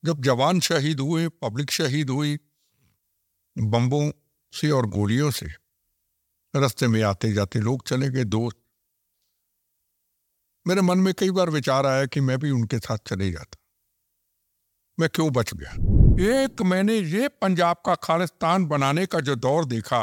जब जवान शहीद हुए, पब्लिक शहीद हुई, बम्बों से और गोलियों से, रास्ते में आते जाते लोग चले गए, दोस्त। मेरे मन में कई बार विचार आया कि मैं भी उनके साथ चले जाता। मैं क्यों बच गया? एक मैंने ये पंजाब का खालिस्तान बनाने का जो दौर देखा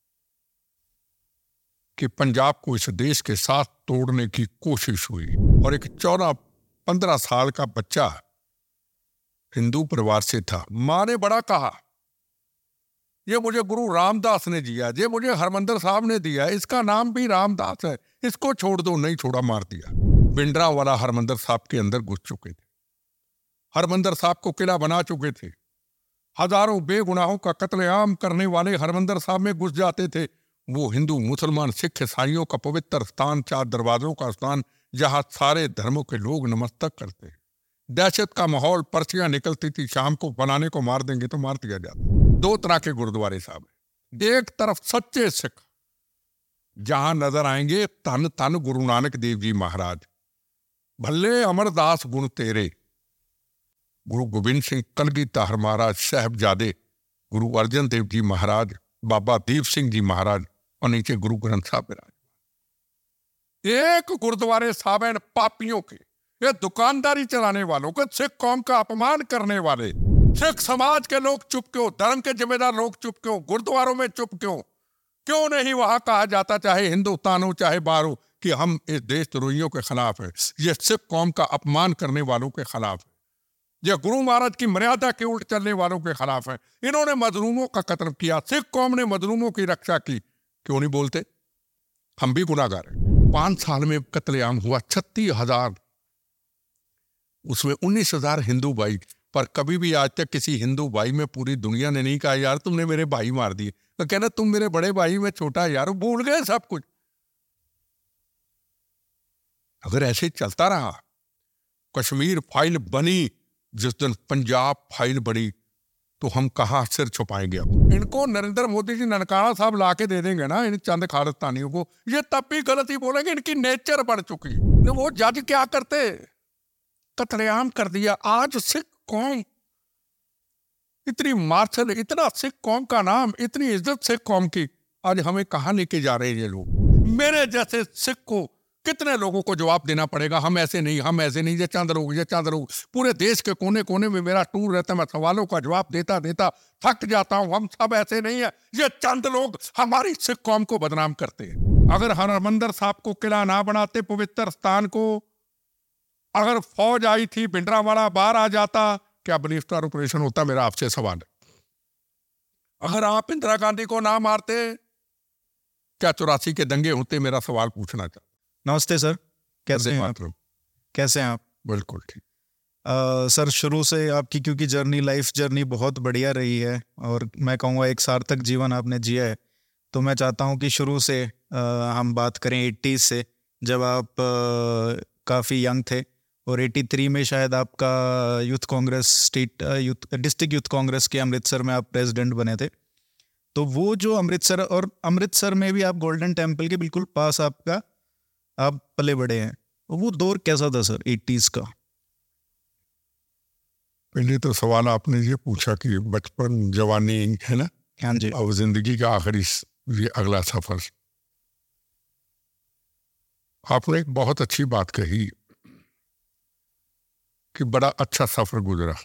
कि पंजाब को इस देश के साथ तोड़ने की कोशिश हुई, और एक 14-15 साल का बच्चा हिंदू परिवार से था। माँ ने बड़ा कहा, ये मुझे गुरु रामदास ने दिया, ये मुझे हरमंदर साहब ने दिया, इसका नाम भी रामदास है, इसको छोड़ दो। नहीं छोड़ा, मार दिया। भिंडरांवाला हरमंदर साहब के अंदर घुस चुके थे, हरमंदर साहब को किला बना चुके थे। हजारों बेगुनाहों का कत्लेआम करने वाले हरमंदर साहब में घुस जाते थे। वो हिंदू, मुसलमान, सिख, ईसाइयों का पवित्र स्थान, 4 दरवाजों का स्थान, जहां सारे धर्मों के लोग नमस्कार करते हैं। दहशत का माहौल, पर्चियां निकलती थी, शाम को बनाने को मार देंगे तो मार दिया जाता। 2 तरह के गुरुद्वारे साहब है। एक तरफ सच्चे सिख, जहां नजर आएंगे तन तन गुरु नानक देव जी महाराज, भले अमरदास गुण तेरे, गुरु गोबिंद सिंह कलगीधर महाराज, साहबजादे गुरु अर्जन देव जी महाराज, बाबा दीप सिंह जी महाराज, और नीचे गुरु ग्रंथ साहब विराज। एक गुरुद्वारे साहब हैं पापियों के, ये दुकानदारी चलाने वालों के, सिख कौम का अपमान करने वाले। सिख समाज के लोग चुप क्यों? धर्म के जिम्मेदार लोग चुप क्यों? गुरुद्वारों में चुप क्यों? क्यों नहीं वहां कहा जाता, चाहे हिंदुस्तान हो चाहे बाहर हो, कि हम इस देशद्रोहियों के खिलाफ है, ये सिख कौम का अपमान करने वालों के खिलाफ है, ये गुरु महाराज की मर्यादा के उल्ट चलने वालों के खिलाफ है। इन्होंने मजलूमों का कत्ल किया, सिख कौम ने मजलूमों की रक्षा की। क्यों नहीं बोलते? हम भी गुनाहगार हैं। 5 साल में कत्लेआम हुआ 36,000, उसमें 19,000 हिंदू भाई। पर कभी भी आज तक किसी हिंदू भाई में पूरी दुनिया ने नहीं कहा, यार तुमने मेरे भाई मार दिए। तो कहना तुम मेरे बड़े भाई में छोटा, यार भूल गए सब कुछ। अगर ऐसे चलता रहा, कश्मीर फाइल बनी, जिस दिन पंजाब फाइल बड़ी, तो हम कहां सिर छुपाएंगे? अब इनको नरेंद्र मोदी जी ननकाना साहब लाके दे देंगे ना, इन चंद खालिस्तानियों को, ये तब भी गलती बोलेंगे, इनकी नेचर बढ़ चुकी है। वो जज क्या करते? कत्लेआम कर दिया। आज सिख कौम इतनी मार्शल, इतना सिख कौम का नाम, इतनी इज्जत सिख कौम की, आज हमें कहां लेके जा रहे हैं ये लोग? मेरे जैसे सिख को कितने लोगों को जवाब देना पड़ेगा, हम ऐसे नहीं, हम ऐसे नहीं, ये चंद लोग, ये चंद लोग। पूरे देश के कोने कोने में मेरा टूर रहता है, मैं सवालों का जवाब देता देता थक जाता हूं। हम सब ऐसे नहीं है, ये चंद लोग हमारी सिख कौम को बदनाम करते हैं। अगर हरमंदर साहब को किला ना बनाते, पवित्र स्थान को, अगर फौज आई थी, भिंडरांवाला बाहर आ जाता, क्या ब्लीफ स्टार ऑपरेशन होता? मेरा आपसे सवाल है। अगर आप इंदिरा गांधी को ना मारते, क्या 84 के दंगे होते? मेरा सवाल पूछना चाहता। नमस्ते सर, कैसे हैं आप? कैसे हैं आप? बिल्कुल ठीक। सर, शुरू से आपकी क्योंकि जर्नी, लाइफ जर्नी बहुत बढ़िया रही है, और मैं कहूँगा एक सार्थक जीवन आपने जिया है। तो मैं चाहता हूँ कि शुरू से हम बात करें 80s से, जब आप काफ़ी यंग थे, और 83 में शायद आपका youth Congress, district youth Congress के अमृतसर में आप प्रेसिडेंट बने थे। तो वो जो अमृतसर, और अमृतसर में भी आप गोल्डन टेम्पल के बिल्कुल पास आप पले बड़े हैं, वो दौर कैसा था सर 80s का? पहले तो सवाल आपने ये पूछा कि बचपन, जवानी है ना, हाँ जी, और जिंदगी का आखिरी ये अगला सफर। आपने एक बहुत अच्छी बात कही कि बड़ा अच्छा सफर गुजरा।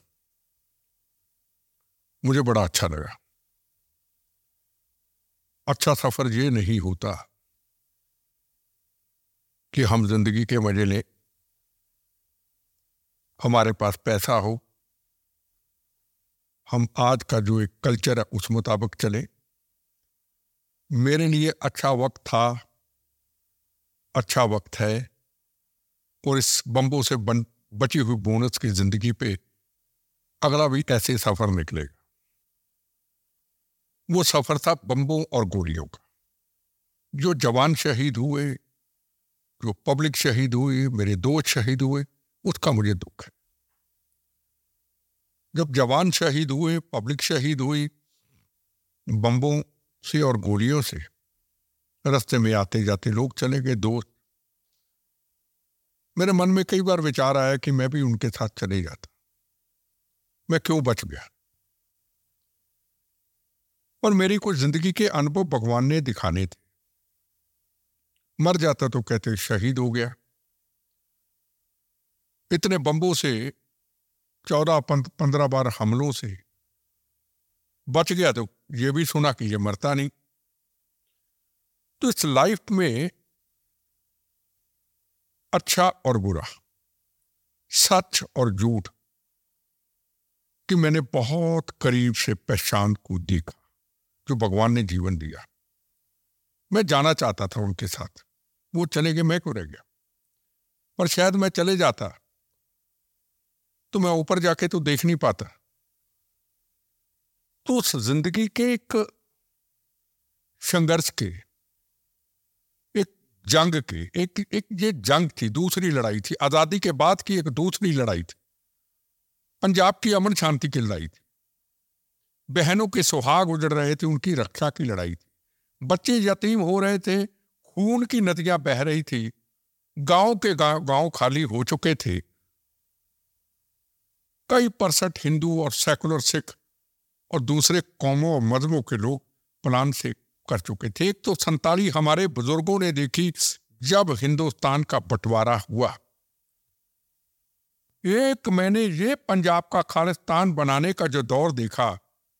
मुझे बड़ा अच्छा लगा। अच्छा सफर ये नहीं होता कि हम जिंदगी के मजे लें, हमारे पास पैसा हो, हम आज का जो एक कल्चर है उस मुताबिक चले। मेरे लिए अच्छा वक्त था, अच्छा वक्त है, और इस बम्बों से बची हुई बोनस की जिंदगी पे अगला भी ऐसे सफर निकलेगा। वो सफर था बम्बों और गोलियों का। जो जवान शहीद हुए, जो पब्लिक शहीद हुई, मेरे दोस्त शहीद हुए, उसका मुझे दुख है। जब जवान शहीद हुए, पब्लिक शहीद हुई, बम्बों से और गोलियों से, रास्ते में आते जाते लोग चले गए, दोस्त। मेरे मन में कई बार विचार आया कि मैं भी उनके साथ चले जाता। मैं क्यों बच गया। और मेरी कुछ जिंदगी के अनुभव भगवान ने दिखाने थे। मर जाता तो कहते शहीद हो गया। इतने बम्बों से 14-15 बार हमलों से बच गया तो ये भी सुना कि ये मरता नहीं। तो इस लाइफ में अच्छा और बुरा, सच और झूठ कि मैंने बहुत करीब से पहचान को देखा। जो भगवान ने जीवन दिया, मैं जाना चाहता था उनके साथ, वो चले गए, मैं क्यों रह गया। और शायद मैं चले जाता तो मैं ऊपर जाके तो देख नहीं पाता। तो उस जिंदगी के एक संघर्ष के, एक जंग के, एक ये जंग थी, दूसरी लड़ाई थी, आजादी के बाद की एक दूसरी लड़ाई थी, पंजाब की अमन शांति की लड़ाई थी, बहनों के सुहाग उजड़ रहे थे, उनकी रक्षा की लड़ाई थी, बच्चे यतीम हो रहे थे, खून की नदियां बह रही थी, गांव के गांव खाली हो चुके थे, कई % हिंदू और सेकुलर सिख और दूसरे कौमों और मजहबों के लोग प्लान से कर चुके थे। एक तो 47 हमारे बुजुर्गों ने देखी जब हिंदुस्तान का बंटवारा हुआ। एक मैंने ये पंजाब का खालिस्तान बनाने का जो दौर देखा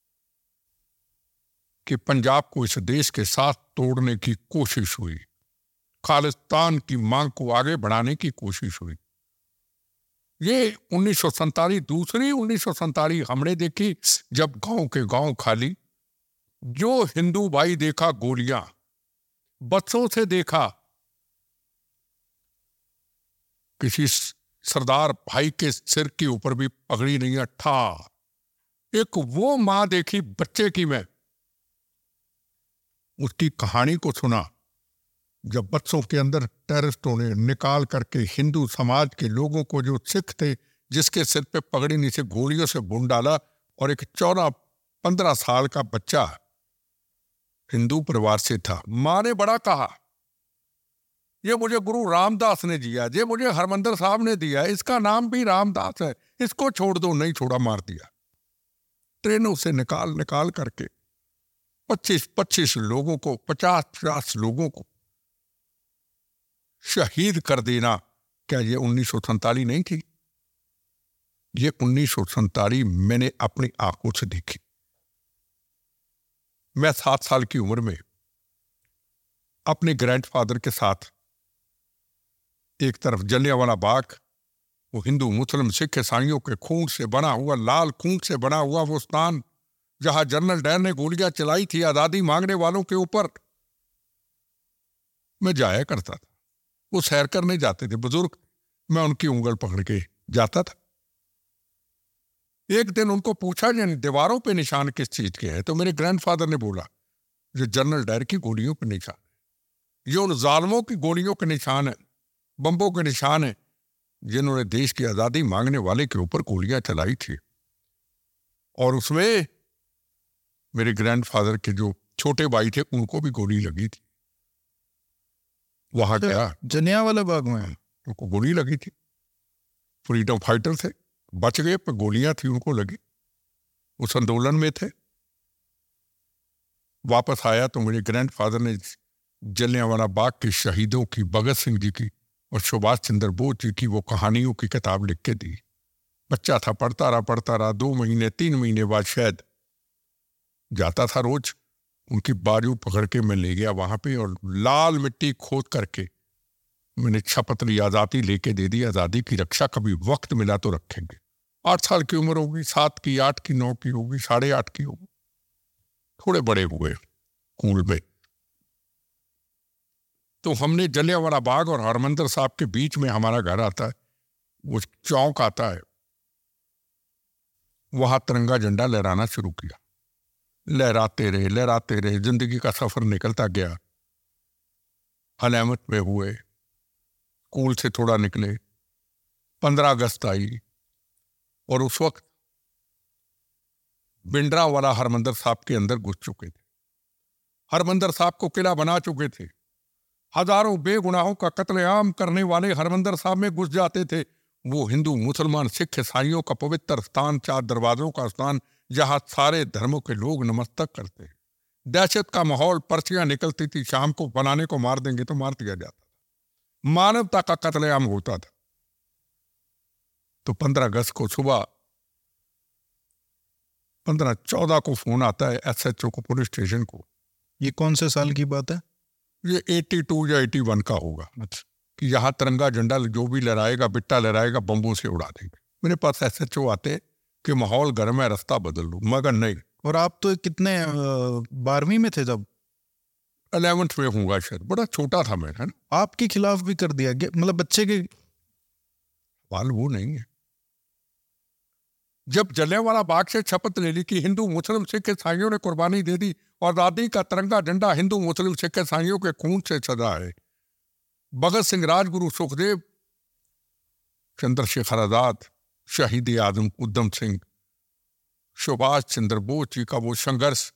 कि पंजाब को इस देश के साथ तोड़ने की कोशिश हुई, खालिस्तान की मांग को आगे बढ़ाने की कोशिश हुई। ये 1947 दूसरी 1947 हमने देखी जब गांव के गांव खाली, जो हिंदू भाई देखा गोलियां, बच्चों से देखा किसी सरदार भाई के सिर के ऊपर भी पगड़ी नहीं है, ठा एक वो मां देखी बच्चे की, मैं उसकी कहानी को सुना जब बच्चों के अंदर टेररिस्टों ने निकाल करके हिंदू समाज के लोगों को, जो सिख थे जिसके सिर पे पगड़ी नीचे गोलियों से भून डाला, और एक 14-15 साल का बच्चा हिंदू परिवार से था। मां ने बड़ा कहा ये मुझे गुरु रामदास ने दिया, ये मुझे हरमंदर साहब ने दिया, इसका नाम भी रामदास है, इसको छोड़ दो। नहीं छोड़ा, मार दिया। ट्रेनों से निकाल निकाल करके 25-25 लोगों को, 50-50 लोगों को शहीद कर देना। क्या ये 1947 नहीं थी? ये 1947 मैंने अपनी आंखों से देखी। मैं 7 साल की उम्र में अपने ग्रैंडफादर के साथ एक तरफ जलियांवाला बाग, वो हिंदू मुस्लिम सिख ईसाइयों के खून से बना हुआ, लाल खून से बना हुआ वो स्थान जहां जनरल डायर ने गोलियां चलाई थी आजादी मांगने वालों के ऊपर, मैं जाया करता था। वो सैर करने जाते थे बुजुर्ग, मैं उनकी उंगल पकड़ के जाता था। एक दिन उनको पूछा जिन दीवारों पे निशान किस चीज के हैं, तो मेरे ग्रैंडफादर ने बोला जो जनरल डायर की गोलियों के निशान है, ये उन जालमों की गोलियों के निशान है, बम्बों के निशान है जिन्होंने देश की आजादी मांगने वाले के ऊपर गोलियां चलाई थी। और उसमें मेरे ग्रैंडफादर के जो छोटे भाई थे उनको भी गोली लगी थी। वहां गया, जलियांवाला बाग में उनको गोली लगी थी, फ्रीडम फाइटर थे, बच गए पर गोलियां थी उनको लगी, उस आंदोलन में थे। वापस आया तो मेरे ग्रैंडफादर ने जलियांवाला बाग के शहीदों की, भगत सिंह जी की और सुभाष चंद्र बोस जी की वो कहानियों की किताब लिख के दी। बच्चा था, पढ़ता रहा। 2 महीने 3 महीने बाद शायद जाता था रोज, उनकी बाजू पकड़ के मैं ले गया वहां पे और लाल मिट्टी खोद करके मैंने शपथ ली, आजादी लेके दे दी, आजादी की रक्षा कभी वक्त मिला तो रखेंगे। 8 साल की उम्र होगी, 7 की, 8 की, 9 की होगी, 8.5 की होगी, थोड़े बड़े हुए स्कूल में। तो हमने जलियांवाला बाग और हरमंदिर साहब के बीच में हमारा घर आता है, वो चौक आता है, वहां तिरंगा झंडा लहराना शुरू किया। लहराते रहे, जिंदगी का सफर निकलता गया। हलामत में हुए, स्कूल से थोड़ा निकले, 15 अगस्त आई और उस वक्त भिंडरांवाला हरमंदिर साहब के अंदर घुस चुके थे। हरमंदिर साहब को किला बना चुके थे। हजारों बेगुनाहों का कत्लेआम करने वाले हरमंदिर साहब में घुस जाते थे। वो हिंदू मुसलमान सिख ईसाइयों का पवित्र स्थान, 4 दरवाजों का स्थान, जहां सारे धर्मों के लोग नमस्कार करते हैं। दहशत का माहौल, पर्चियां निकलती थी, शाम को बनाने को मार देंगे तो मार दिया जाता था, मानवता का कत्लेआम होता था। तो 15 अगस्त को सुबह 15-14 को फोन आता है SHO को, पुलिस स्टेशन को। ये कौन से साल की बात है? ये 82 या 81 का होगा। अच्छा। कि यहाँ तिरंगा झंडा जो भी लहराएगा, बिट्टा लहराएगा, बम्बों से उड़ा देंगे। मेरे पास SHO आते कि माहौल गर्म है, रास्ता बदल लो, मगर नहीं। और आप तो कितने 12वीं में थे जब? 11th में होगा शायद, बड़ा छोटा था मैं, है ना। आपके खिलाफ भी कर दिया गया, मतलब बच्चे के? सवाल वो नहीं है। जब जलियांवाला बाग से शपथ ले ली कि हिंदू मुस्लिम सिख ईसाइयों ने कुर्बानी दे दी और आज़ादी का तिरंगा झंडा हिंदू मुस्लिम सिख ईसाइयों के खून से सजा है। भगत सिंह, राजगुरु सुखदेव, चंद्रशेखर आजाद, शहीद आजम उधम सिंह, सुभाष चंद्र बोस जी का वो संघर्ष,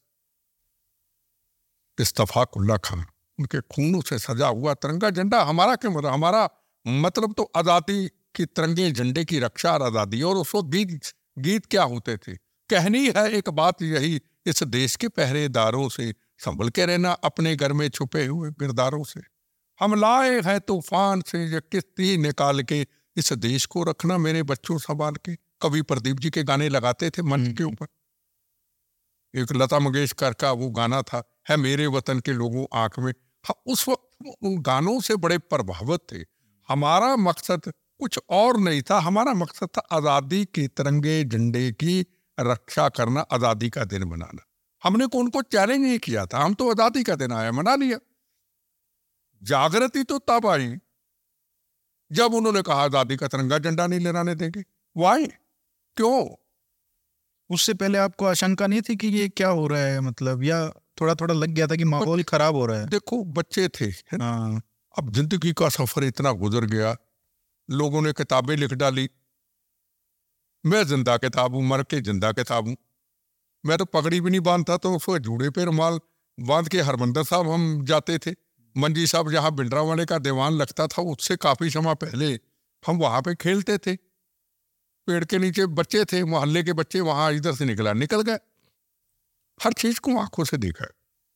इस्तफाक उल्ला खान, उनके खूनों से सजा हुआ तिरंगा झंडा हमारा क्यों? हमारा मतलब तो आजादी की, तिरंगे झंडे की रक्षा और आजादी। और उस वक्त गीत क्या होते थे? कहनी है एक बात यही, इस देश के पहरेदारों से संभल के रहना, अपने घर में छुपे हुए किरदारों से। हम लाए हैं तूफान से ये किश्ती निकाल के, इस देश को रखना मेरे बच्चों संभाल के। कवि प्रदीप जी के गाने लगाते थे मंच के ऊपर। एक लता मंगेशकर का वो गाना था, है मेरे वतन के लोगों आंख में। हाँ, उस वक्त उन गानों से बड़े प्रभावित थे। हमारा मकसद कुछ और नहीं था, हमारा मकसद था आजादी के तिरंगे झंडे की रक्षा करना, आजादी का दिन मनाना। हमने को उनको चैलेंज नहीं किया था, हम तो आजादी का दिन आया, मना लिया। जागृति तो तब आई जब उन्होंने कहा आजादी का तिरंगा झंडा नहीं लहराने देंगे। वाई? क्यों? उससे पहले आपको आशंका नहीं थी कि ये क्या हो रहा है, मतलब, या थोड़ा थोड़ा लग गया था कि माहौल खराब हो रहा है? देखो, बच्चे थे, है ना? अब जिंदगी का सफर इतना गुजर गया, लोगों ने किताबें लिख डाली, मैं जिंदा किताब हूं, मर के जिंदा किताब हूं। मैं तो पगड़ी भी नहीं बांधता, तो उसको जूड़े पे रुमाल बांध के हरमंदर साहब हम जाते थे। मंजी साहब जहाँ भिंडरावाले का दीवान लगता था, उससे काफी समय पहले हम वहां पे खेलते थे। पेड़ के नीचे बच्चे थे, मोहल्ले के बच्चे, वहां इधर से निकल गए। हर चीज को आंखों से देखा।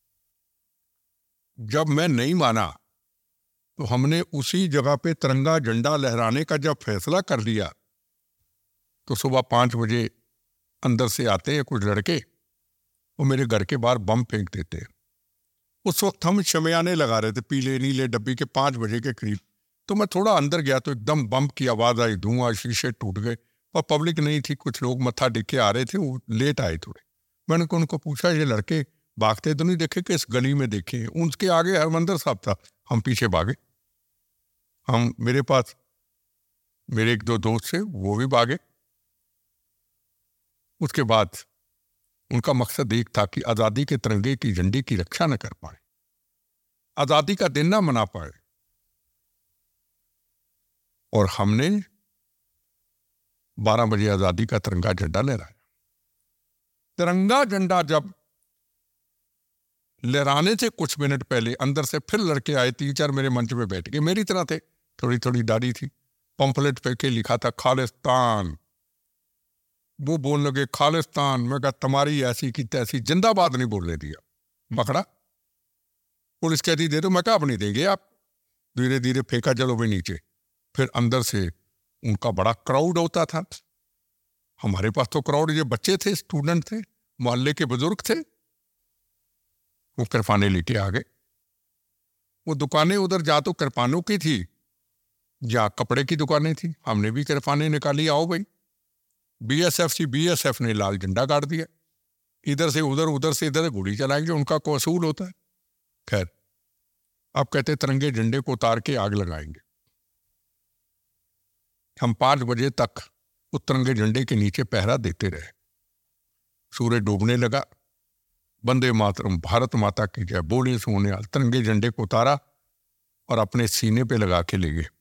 जब मैं नहीं माना तो हमने उसी जगह पे तिरंगा झंडा लहराने का जब फैसला कर लिया, तो सुबह 5 बजे अंदर से आते हैं कुछ लड़के, वो मेरे घर के बाहर बम फेंक देते हैं। उस वक्त हम शमयाने लगा रहे थे, पीले नीले डब्बी के, 5 बजे के करीब। तो मैं थोड़ा अंदर गया तो एकदम बम की आवाज आई, धुआं, शीशे टूट गए, और पब्लिक नहीं थी, कुछ लोग मत्था टेक के आ रहे थे, वो लेट आए थोड़े। मैंने उनको पूछा, ये लड़के भागते तो नहीं देखे कि इस गली में देखे? उनके आगे हरमंदर साहब था, हम पीछे भागे। हम, मेरे पास मेरे 1-2 दोस्त थे, वो भी भागे। उसके बाद उनका मकसद एक था कि आजादी के तिरंगे की झंडे की रक्षा न कर पाए, आजादी का दिन ना मना पाए। और हमने 12 बजे आजादी का तिरंगा झंडा लहराया। तिरंगा झंडा जब लहराने से कुछ मिनट पहले अंदर से फिर लड़के आए, 3-4 मेरे मंच में बैठ के, मेरी तरह थे, थोड़ी थोड़ी दाढ़ी थी, पंफलेट पे के लिखा था खालिस्तान। वो बोलने लगे खालिस्तान। मैं कहा तुम्हारी ऐसी की तैसी, जिंदाबाद नहीं बोलने दिया, पकड़ा। पुलिस कहती दे दो, मैं कहा अब नहीं देंगे आप। धीरे धीरे फेंका जलो भी नीचे। फिर अंदर से उनका बड़ा क्राउड होता था। हमारे पास तो क्राउड, ये बच्चे थे, स्टूडेंट थे, मोहल्ले के बुजुर्ग थे। वो किरपाने लेके आ गए। वो दुकानें उधर जा तो किरपानों की थी, जा कपड़े की दुकानें थी। हमने भी किरपाने निकाली, आओ भाई। बीएसएफ ने लाल झंडा गाड़ दिया, इधर से उधर, उधर से इधर गोली चलाएंगे, उनका को असूल होता है। खैर, अब कहते तिरंगे झंडे को उतार के आग लगाएंगे। हम 5 बजे तक उस तिरंगे झंडे के नीचे पहरा देते रहे। सूरज डूबने लगा, वंदे मातरम, भारत माता की जय बोले सोने, तिरंगे झंडे को उतारा और अपने सीने पे लगा के ले गए।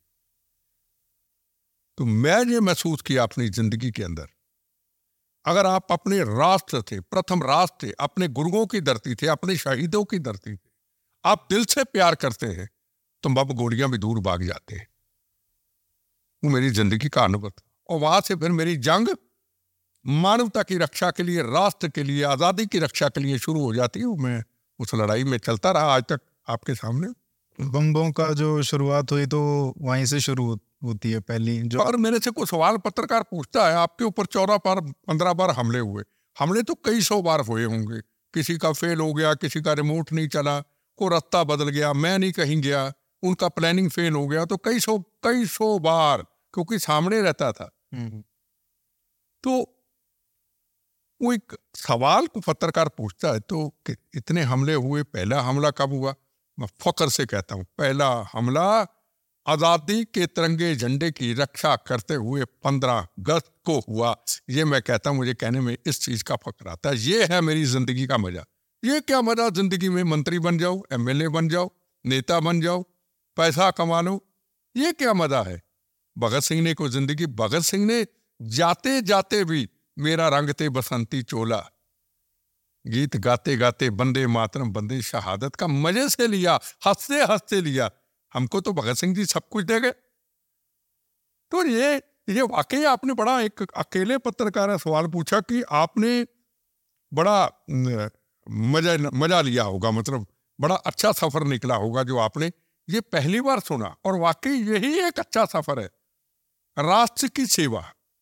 तो मैं ये महसूस किया अपनी जिंदगी के अंदर, अगर आप अपने राष्ट्र थे, प्रथम राष्ट्र थे, अपने गुरुओं की धरती थे, अपने शहीदों की धरती थे, आप दिल से प्यार करते हैं, तो अब गोलियां भी दूर भाग जाते हैं। वो मेरी जिंदगी का अनुभव था। और वहां से फिर मेरी जंग मानवता की रक्षा के लिए, राष्ट्र के लिए, आजादी की रक्षा के लिए शुरू हो जाती है। मैं उस लड़ाई में चलता रहा आज तक आपके सामने। बम का जो शुरुआत हुई तो वहीं से शुरू होती है पहली जो। और मेरे से कोई सवाल पत्रकार पूछता है, आपके ऊपर 14-15 बार हमले हुए। हमले तो कई 100 बार हुए होंगे। किसी का फेल हो गया, किसी का रिमोट नहीं चला, कोई रास्ता बदल गया, मैं नहीं कहीं गया, उनका प्लानिंग फेल हो गया, तो कई सौ बार, क्योंकि सामने रहता था। तो वो एक सवाल को पत्रकार पूछता है तो कि इतने हमले हुए, पहला हमला कब हुआ? मैं फख्र से कहता हूं, पहला हमला आजादी के तिरंगे झंडे की रक्षा करते हुए 15 अगस्त को हुआ। ये मैं कहता हूं, मुझे कहने में इस चीज का फख्र आता है। ये है मेरी जिंदगी का मजा। ये क्या मजा जिंदगी में, मंत्री बन जाओ, एमएलए बन जाओ, नेता बन जाओ, पैसा कमा लो, ये क्या मजा है? भगत सिंह ने को जिंदगी, भगत सिंह ने जाते जाते भी मेरा रंगते बसंती चोला गीत गाते गाते वंदे मातरम वंदे शहादत का मजे से लिया, हंसते हंसते लिया। हमको तो भगत सिंह जी सब कुछ दे गए। तो ये वाकई आपने बड़ा, एक अकेले पत्रकार ने सवाल पूछा कि आपने बड़ा मजा लिया होगा, मतलब बड़ा अच्छा सफर निकला होगा जो आपने ये पहली बार सुना। और वाकई यही एक अच्छा सफर है, राष्ट्र की सेवा,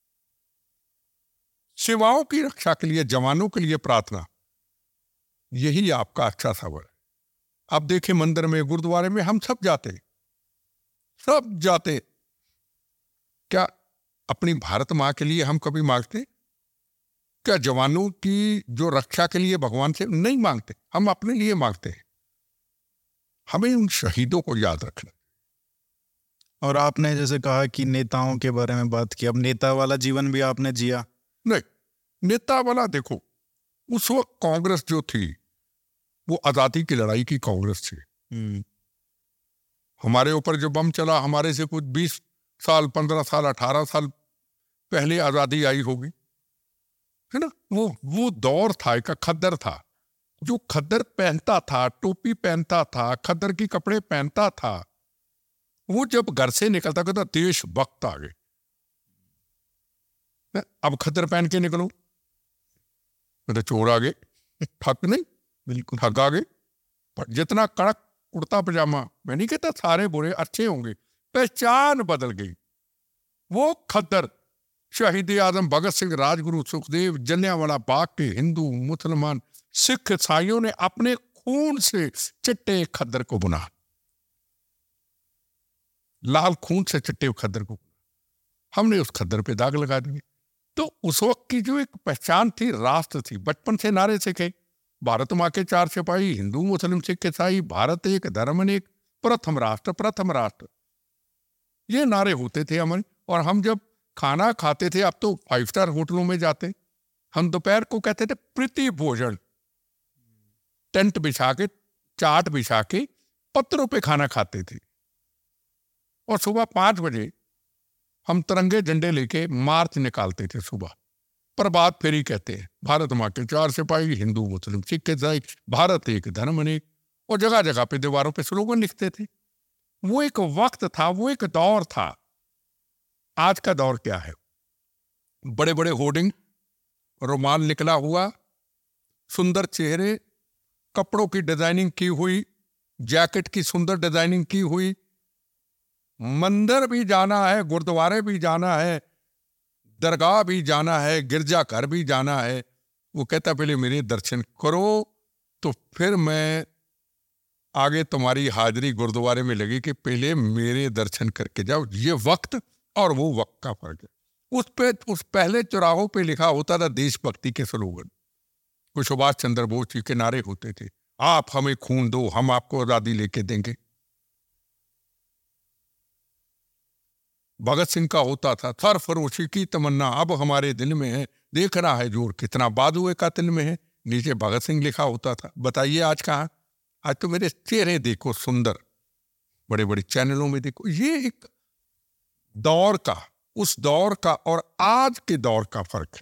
सेवाओं की रक्षा के लिए, जवानों के लिए प्रार्थना, यही आपका अच्छा सफर है। अब देखें, मंदिर में, गुरुद्वारे में हम सब जाते क्या अपनी भारत माँ के लिए हम कभी मांगते? क्या जवानों की जो रक्षा के लिए भगवान से नहीं मांगते? हम अपने लिए मांगते हैं। हमें उन शहीदों को याद रखना। और आपने जैसे कहा कि नेताओं के बारे में बात की, अब नेता वाला जीवन भी आपने जिया? नहीं, नेता वाला देखो, उस वक्त कांग्रेस जो थी वो आजादी की लड़ाई की कांग्रेस थी। हमारे ऊपर जो बम चला, हमारे से कुछ 20 साल, 15 साल, 18 साल पहले आजादी आई होगी, है ना? वो दौर था, एक खद्दर था। जो खद्दर पहनता था, टोपी पहनता था, खद्दर की कपड़े पहनता था, वो जब घर से निकलता कहता देशभक्त आ गए। अब खद्दर पहन के निकलो तो चोर आ गए, ठग नहीं, बिल्कुल ठग आ गए। पर जितना कड़क कुर्ता पजामा, मैं नहीं कहता सारे बुरे अच्छे होंगे, पहचान बदल गई। वो खद्दर शहीद आजम भगत सिंह, राजगुरु सुखदेव, जलियांवाला बाग के हिंदू, मुसलमान, सिख, ईसाइयों ने अपने खून से चिट्टे खद्दर को बुना, लाल खून से चिट्टे खद्दर को। हमने उस खद्दर पे दाग लगा दिए। तो उस वक्त की जो एक पहचान थी, राष्ट्र थी। बचपन से नारे सीखे, भारत माँ के 4 सिपाही, हिंदू मुस्लिम सिख ईसाई, भारत एक, धर्म अनेक, प्रथम राष्ट्र, प्रथम राष्ट्र, ये नारे होते थे हमारे। और हम जब खाना खाते थे, अब तो 5 स्टार होटलों में जाते, हम दोपहर को कहते थे प्रीति भोजन। टेंट बिछा के, चाट बिछा के, पत्रों पे खाना खाते थे। और सुबह 5 बजे हम तिरंगे झंडे लेके मार्च निकालते थे सुबह। प्रभात फेरी कहते हैं, भारत माँ के 4 सिपाही, हिंदू मुस्लिम सिख ईसाई, भारत एक, धर्म अनेक। और जगह जगह पे दीवारों पे स्लोगन लिखते थे। वो एक वक्त था, वो एक दौर था। आज का दौर क्या है? बड़े बड़े होर्डिंग, रुमाल निकला हुआ, सुंदर चेहरे, कपड़ों की डिजाइनिंग की हुई, जैकेट की सुंदर डिजाइनिंग की हुई, मंदिर भी जाना है, गुरुद्वारे भी जाना है, दरगाह भी जाना है, गिरजाघर भी जाना है। वो कहता पहले मेरे दर्शन करो, तो फिर मैं आगे तुम्हारी हाजिरी गुरुद्वारे में लगी कि पहले मेरे दर्शन करके जाओ। ये वक्त और वो वक्त का फर्क है। उस पहले चौराहों पे लिखा होता था देशभक्ति के स्लोगन। कुछ सुभाष चंद्र बोस जी के नारे होते थे, आप हमें खून दो, हम आपको आजादी लेके देंगे। भगत सिंह का होता था, सरफरोशी की तमन्ना अब हमारे दिल में है, देखना है जोर कितना बाजुए का तिल में है। नीचे भगत सिंह लिखा होता था। बताइए आज कहाँ? आज तो मेरे चेहरे देखो सुंदर, बड़े बड़े चैनलों में देखो। ये एक दौर का, उस दौर का और आज के दौर का फर्क है।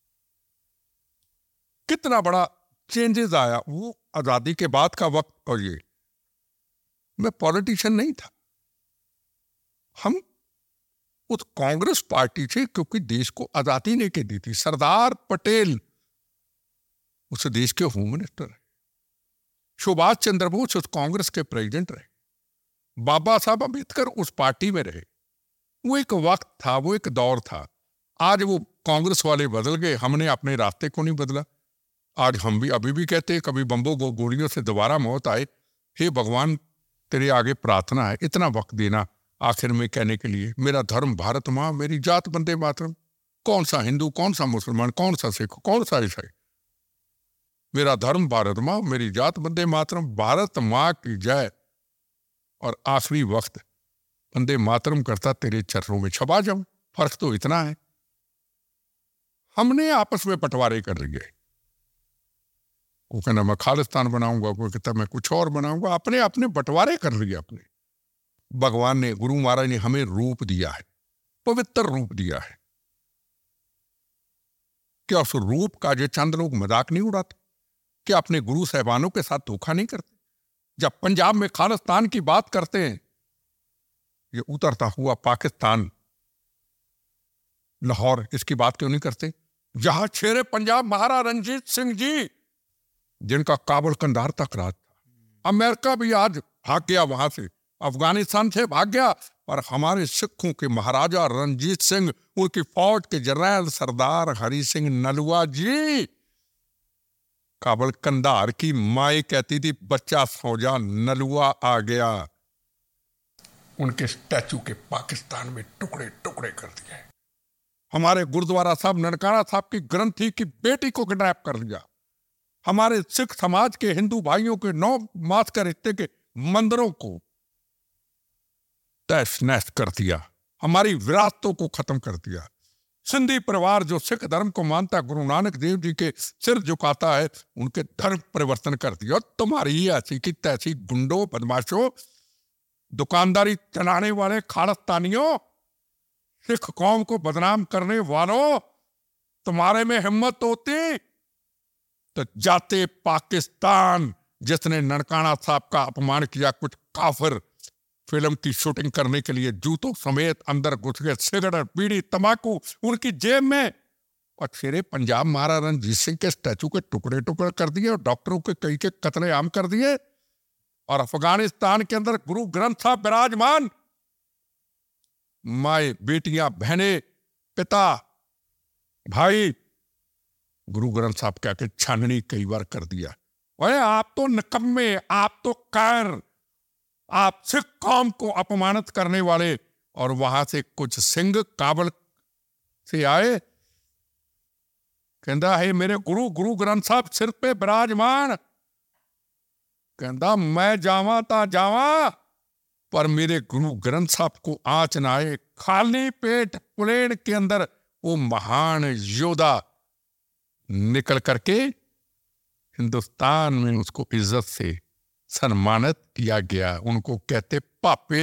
कितना बड़ा चेंजेस आया वो आजादी के बाद का वक्त। और ये, मैं पॉलिटिशियन नहीं था, हम उस कांग्रेस पार्टी से, क्योंकि देश को आजादी नहीं के दी थी। सरदार पटेल उस देश के होम मिनिस्टर है, सुभाष चंद्र बोस उस कांग्रेस के प्रेसिडेंट रहे, बाबा साहब अम्बेडकर उस पार्टी में रहे। वो एक वक्त था, वो एक दौर था। आज वो कांग्रेस वाले बदल गए, हमने अपने रास्ते को नहीं बदला। आज हम भी अभी भी कहते हैं कभी बम्बों गोलियों से दोबारा मौत आए, हे भगवान तेरे आगे प्रार्थना है इतना वक्त देना आखिर में कहने के लिए, मेरा धर्म भारत माँ, मेरी जात वंदे मातरम। कौन सा हिंदू, कौन सा मुसलमान, कौन सा सिख, कौन सा ईसाई, मेरा धर्म भारत माँ, मेरी जात वंदे मातरम, भारत माँ की जय। और आखिरी वक्त वंदे मातरम करता तेरे चरणों में छपा जाऊं। फर्क तो इतना है, हमने आपस में बंटवारे कर लिए। कोई कहना मैं खालिस्तान बनाऊंगा, कोई कहता मैं कुछ और बनाऊंगा, अपने अपने बंटवारे कर लिए अपने। भगवान ने, गुरु महाराज ने हमें रूप दिया है, पवित्र रूप दिया है। क्या उस रूप का जो चंद लोग मजाक नहीं उड़ाते? क्या अपने गुरु साहबानों के साथ धोखा नहीं करते? जब पंजाब में खालिस्तान की बात करते हैं, ये उतरता हुआ पाकिस्तान, लाहौर, इसकी बात क्यों नहीं करते? जहां शेरे पंजाब महाराजा रणजीत सिंह जी, जिनका काबुल कंधार तक राज था। अमेरिका भी आज भाग गया वहां से, अफगानिस्तान से भाग गया, और हमारे सिखों के महाराजा रणजीत सिंह, उनकी फौज के जनरल सरदार हरि सिंह नलवा जी, काबुल कंधार की माई कहती थी बच्चा सो जा, नलवा आ गया। उनके स्टैचू के पाकिस्तान में टुकड़े टुकड़े कर दिए। हमारे गुरुद्वारा साहब ननकाना साहब की ग्रंथी की बेटी को किडनैप कर लिया। हमारे सिख समाज के हिंदू भाइयों के 9 मास का रिश्ते के मंदिरों को तहस नहस कर दिया। हमारी विरासतों को खत्म कर दिया। सिंधी परिवार जो सिख धर्म को मानता, गुरु नानक देव जी के सिर झुकाता है, उनके धर्म परिवर्तन कर दिया। तुम्हारी ऐसी की तैसी गुंडों, बदमाशों, दुकानदारी चलाने वाले खालिस्तानियों, सिख कौम को बदनाम करने वालों, तुम्हारे में हिम्मत होती तो जाते पाकिस्तान। जिसने ननकाना साहब का अपमान किया, कुछ काफिर फिल्म की शूटिंग करने के लिए जूतों समेत अंदर घुस गए, सिगरेट, बीड़ी, तंबाकू उनकी जेब में, और शेरे पंजाब महाराजा रणजीत सिंह के स्टैचू के टुकड़े टुकड़े कर दिए, और डॉक्टरों के कई के कत्लेआम कर दिए। और अफगानिस्तान के अंदर गुरु ग्रंथ साहब विराजमान, माए, बेटियां, बहनें, पिता, भाई, गुरु ग्रंथ साहब क्या के छाननी कई बार कर दिया। अरे आप तो निकम्मे, आप तो कायर, आप सिख कौम को अपमानित करने वाले। और वहां से कुछ सिंह काबुल से आए, कहता है मेरे गुरु ग्रंथ साहब सिर पे विराजमान, कहता मैं जावा ता जावा, पर मेरे गुरु ग्रंथ साहब को आंच ना आए। खाली पेट प्लेन के अंदर वो महान योद्धा निकल करके हिंदुस्तान में उसको इज्जत से सम्मानित किया गया। उनको कहते पापे,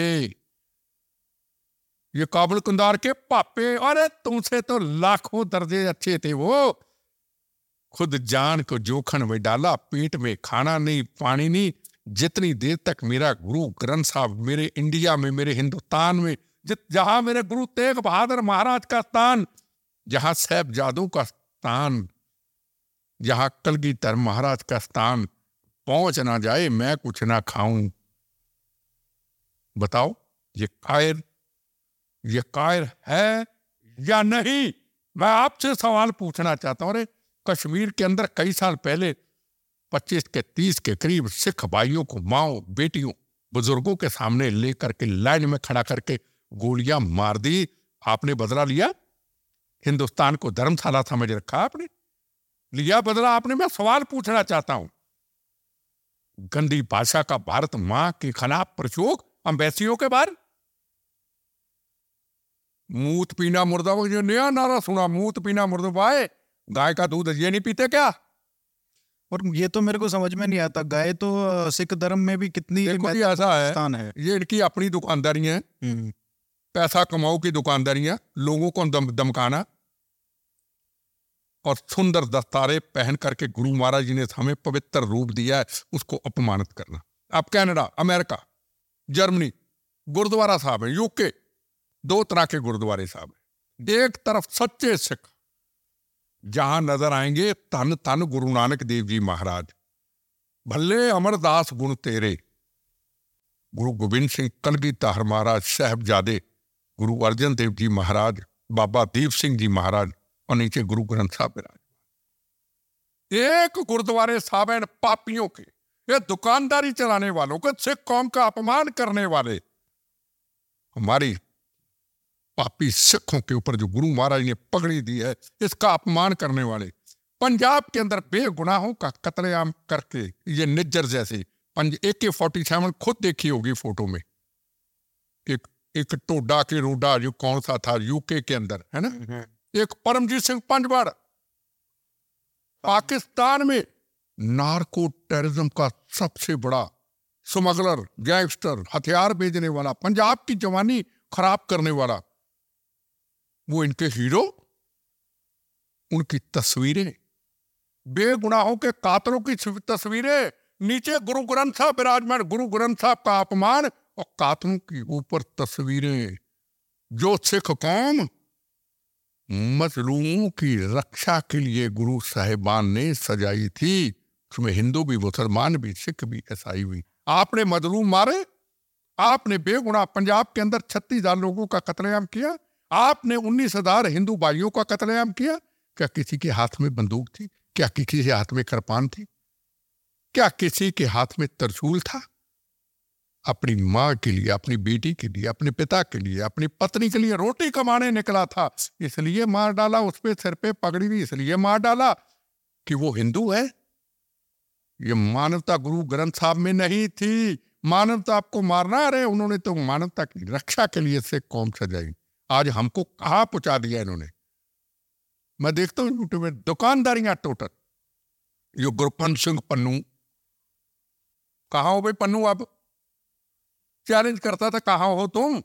ये काबुल कंधार के पापे। अरे तुमसे तो लाखों दर्जे अच्छे थे वो। खुद जान को जोखिम में डाला, पेट में खाना नहीं, पानी नहीं। जितनी देर तक मेरा गुरु ग्रंथ साहब मेरे इंडिया में, मेरे हिंदुस्तान में, जहां मेरे गुरु तेग बहादुर महाराज का स्थान, जहां साहिबजादों का स्थान, जहां कलगीधर महाराज का स्थान पहुंच ना जाए, मैं कुछ ना खाऊं। बताओ ये कायर है या नहीं? मैं आपसे सवाल पूछना चाहता हूं। अरे कश्मीर के अंदर कई साल पहले 25 के 30 के करीब सिख भाइयों को माओ, बेटियों, बुजुर्गों के सामने लेकर के लाइन में खड़ा करके गोलियां मार दी। आपने बदला लिया? हिंदुस्तान को धर्मशाला समझ रखा आपने? लिया बदला आपने? मैं सवाल पूछना चाहता हूं। गंदी भाषा का भारत मां के खिलाफ प्रयोग अम्बेसियों के बाहर, मूत पीना मुर्दाबाद, जो नया नारा सुना, मूत पीना मुर्दाबाद, गाय का दूध ये नहीं पीते क्या? और ये तो मेरे को समझ में नहीं आता, गाय तो सिख धर्म में भी कितनी ऐसा है, स्थान है। ये इनकी अपनी दुकानदारी है, पैसा कमाओ की दुकानदारी है, लोगों को धमकाना और सुंदर दस्तारे पहन करके गुरु महाराज जी ने हमें पवित्र रूप दिया है, उसको अपमानित करना। अब कनाडा, अमेरिका, जर्मनी, गुरुद्वारा साहब है, यूके, दो तरह के गुरुद्वारे साहब हैं। एक तरफ सच्चे सिख, जहां नजर आएंगे तन तन गुरु नानक देव जी महाराज, भले अमरदास गुण तेरे, गुरु गोबिंद सिंह कलगीधर महाराज, साहबजादे गुरु अर्जन देव जी महाराज, बाबा दीप सिंह जी महाराज, और नीचे गुरु ग्रंथ साहब विराज। एक गुरुद्वारे साहब हैं पापियों के, ये दुकानदारी चलाने वालों को, सिख कौम का अपमान करने वाले, हमारी पापी सिखों के ऊपर जो गुरु महाराज ने पगड़ी दी है, इसका अपमान करने वाले, पंजाब के अंदर बेगुनाहों का कत्लेआम करके, ये निज्जर जैसे AK-47 खुद देखी होगी फोटो में, एक टोडा के रोडा जो कौन सा था यूके के अंदर है ना, एक परमजीत सिंह पंजवाड़, पाकिस्तान में नार्को टेररिज्म का सबसे बड़ा स्मगलर, गैंगस्टर, हथियार भेजने वाला, पंजाब की जवानी खराब करने वाला, वो इनके हीरो, उनकी तस्वीरें, बेगुनाहों के कातलों की तस्वीरें, नीचे गुरु ग्रंथ साहब विराजमान, गुरु ग्रंथ साहब का अपमान, और कातलों की ऊपर तस्वीरें जो सिख कौम मजलूमों की रक्षा के लिए गुरु साहिबान ने सजाई थी, उसमें हिंदू भी, मुसलमान भी, सिख भी, ईसाई भी। आपने मजलूम मारे, आपने बेगुनाह पंजाब के अंदर 36,000 लोगों का कत्लेआम किया, आपने 19,000 हिंदू भाइयों का कत्लेआम किया। क्या किसी के हाथ में बंदूक थी? क्या किसी के हाथ में कृपान थी? क्या किसी के हाथ में त्रिशूल था? अपनी माँ के लिए, अपनी बेटी के लिए, अपने पिता के लिए, अपनी पत्नी के लिए रोटी कमाने निकला था, इसलिए मार डाला, उस पे सिर पे पगड़ी भी इसलिए मार डाला कि वो हिंदू है। ये मानवता गुरु ग्रंथ साहब में नहीं थी। मानवता आपको मारना रहे, उन्होंने तो मानवता की रक्षा के लिए से कौम सजाई। आज हमको कहाँ पहुंचा दिया इन्होंने। मैं देखता हूँ यूट्यूब में दुकानदारियां टोटल, ये गुरपंत सिंह पन्नू, कहाँ हो भाई पन्नू? आप चैलेंज करता था, कहाँ हो तुम?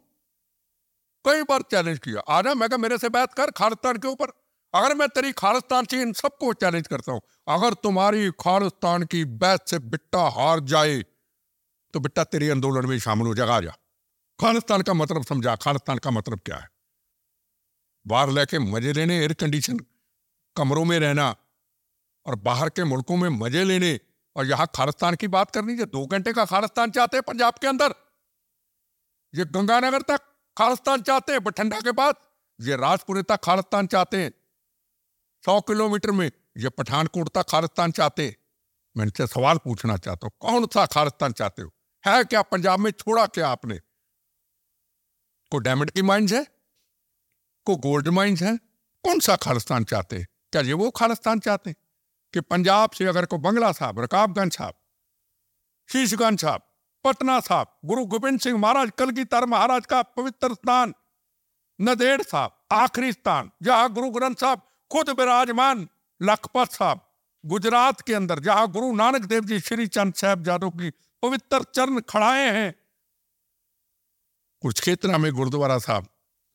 कई बार चैलेंज किया, आजा, मैं कहा मेरे से बात कर खालिस्तान के ऊपर। अगर मैं तेरी खालिस्तान से इन सबको चैलेंज करता हूं, अगर तुम्हारी खालिस्तान की बात से बिट्टा हार जाए तो बिट्टा तेरे आंदोलन में शामिल हो जाएगा। आजा, खालिस्तान का मतलब समझा, खालिस्तान का मतलब क्या है? बाहर लेके मजे लेने, एयर कंडीशन कमरों में रहना और बाहर के मुल्कों में मजे लेने, और यहां खालिस्तान की बात करनी है। 2 घंटे का खालिस्तान चाहते हैं पंजाब के अंदर, ये गंगानगर तक खालिस्तान चाहते हैं, बठिंडा के बाद ये राजपुरे तक खालिस्तान चाहते हैं, 100 किलोमीटर में ये पठानकोट तक खालिस्तान चाहते हैं। मैं इनसे सवाल पूछना चाहता हूं, कौन सा खालिस्तान चाहते हो? है क्या पंजाब में? छोड़ा क्या आपने? को डायमंड की माइंस है, को गोल्ड माइंस है? कौन सा खालिस्तान चाहते हैं? क्या ये वो खालिस्तान चाहते हैं कि पंजाब से अगर को बंगला साहब, रकाबगंज साहब, शीशगंज साहब, पटना साहब, गुरु गोबिंद सिंह महाराज, कलगीधर महाराज का पवित्र स्थान, नदेड़ साहब, आखिरी स्थान जहां गुरु ग्रंथ साहब खुद विराजमान, लखपत साहब, गुजरात के अंदर जहां गुरु नानक देव जी श्री चंद साहिबजादों की पवित्र चरण खड़ाए हैं, कुरुक्षेत्र में गुरुद्वारा साहब।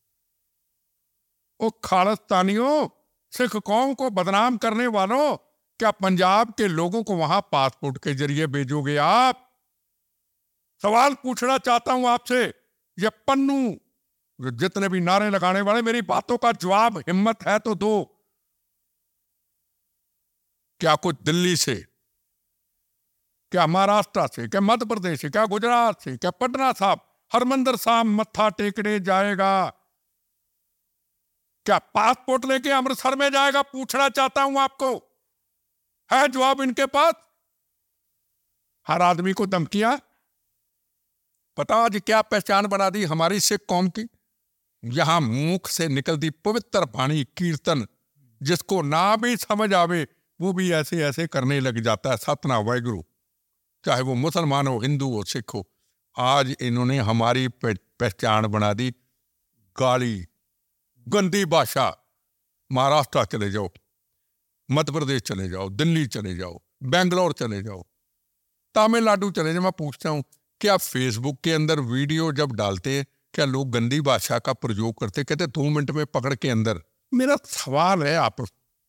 ओ खालिस्तानियों, सिख कौम को बदनाम करने वालों, क्या पंजाब के लोगों को वहां पासपोर्ट के जरिए भेजोगे आप? सवाल पूछना चाहता हूं आपसे। ये पन्नू, जितने भी नारे लगाने वाले, मेरी बातों का जवाब हिम्मत है तो दो। क्या कुछ दिल्ली से, क्या महाराष्ट्र से, क्या मध्य प्रदेश से, क्या गुजरात से, क्या पटना साहब हरमंदिर साहब मत्था टेकने जाएगा? क्या पासपोर्ट लेके अमृतसर में जाएगा? पूछना चाहता हूं आपको, है जवाब इनके पास? हर आदमी को धमकियां। पता आज क्या पहचान बना दी हमारी सिख कौम की? यहां मुख से निकलती पवित्र वाणी कीर्तन, जिसको ना भी समझ आवे वो भी ऐसे ऐसे करने लग जाता है। सतना वाहिगुरु, चाहे वो मुसलमान हो, हिंदू हो, सिख हो। आज इन्होंने हमारी पहचान बना दी गाली, गंदी भाषा। महाराष्ट्र चले जाओ, मध्य प्रदेश चले जाओ, दिल्ली चले जाओ, बेंगलोर चले जाओ, तमिलनाडु चले जाओ। मैं पूछता हूं, क्या फेसबुक के अंदर वीडियो जब डालते हैं, क्या लोग गंदी भाषा का प्रयोग करते? कहते 2 मिनट में पकड़ के अंदर। मेरा सवाल है आप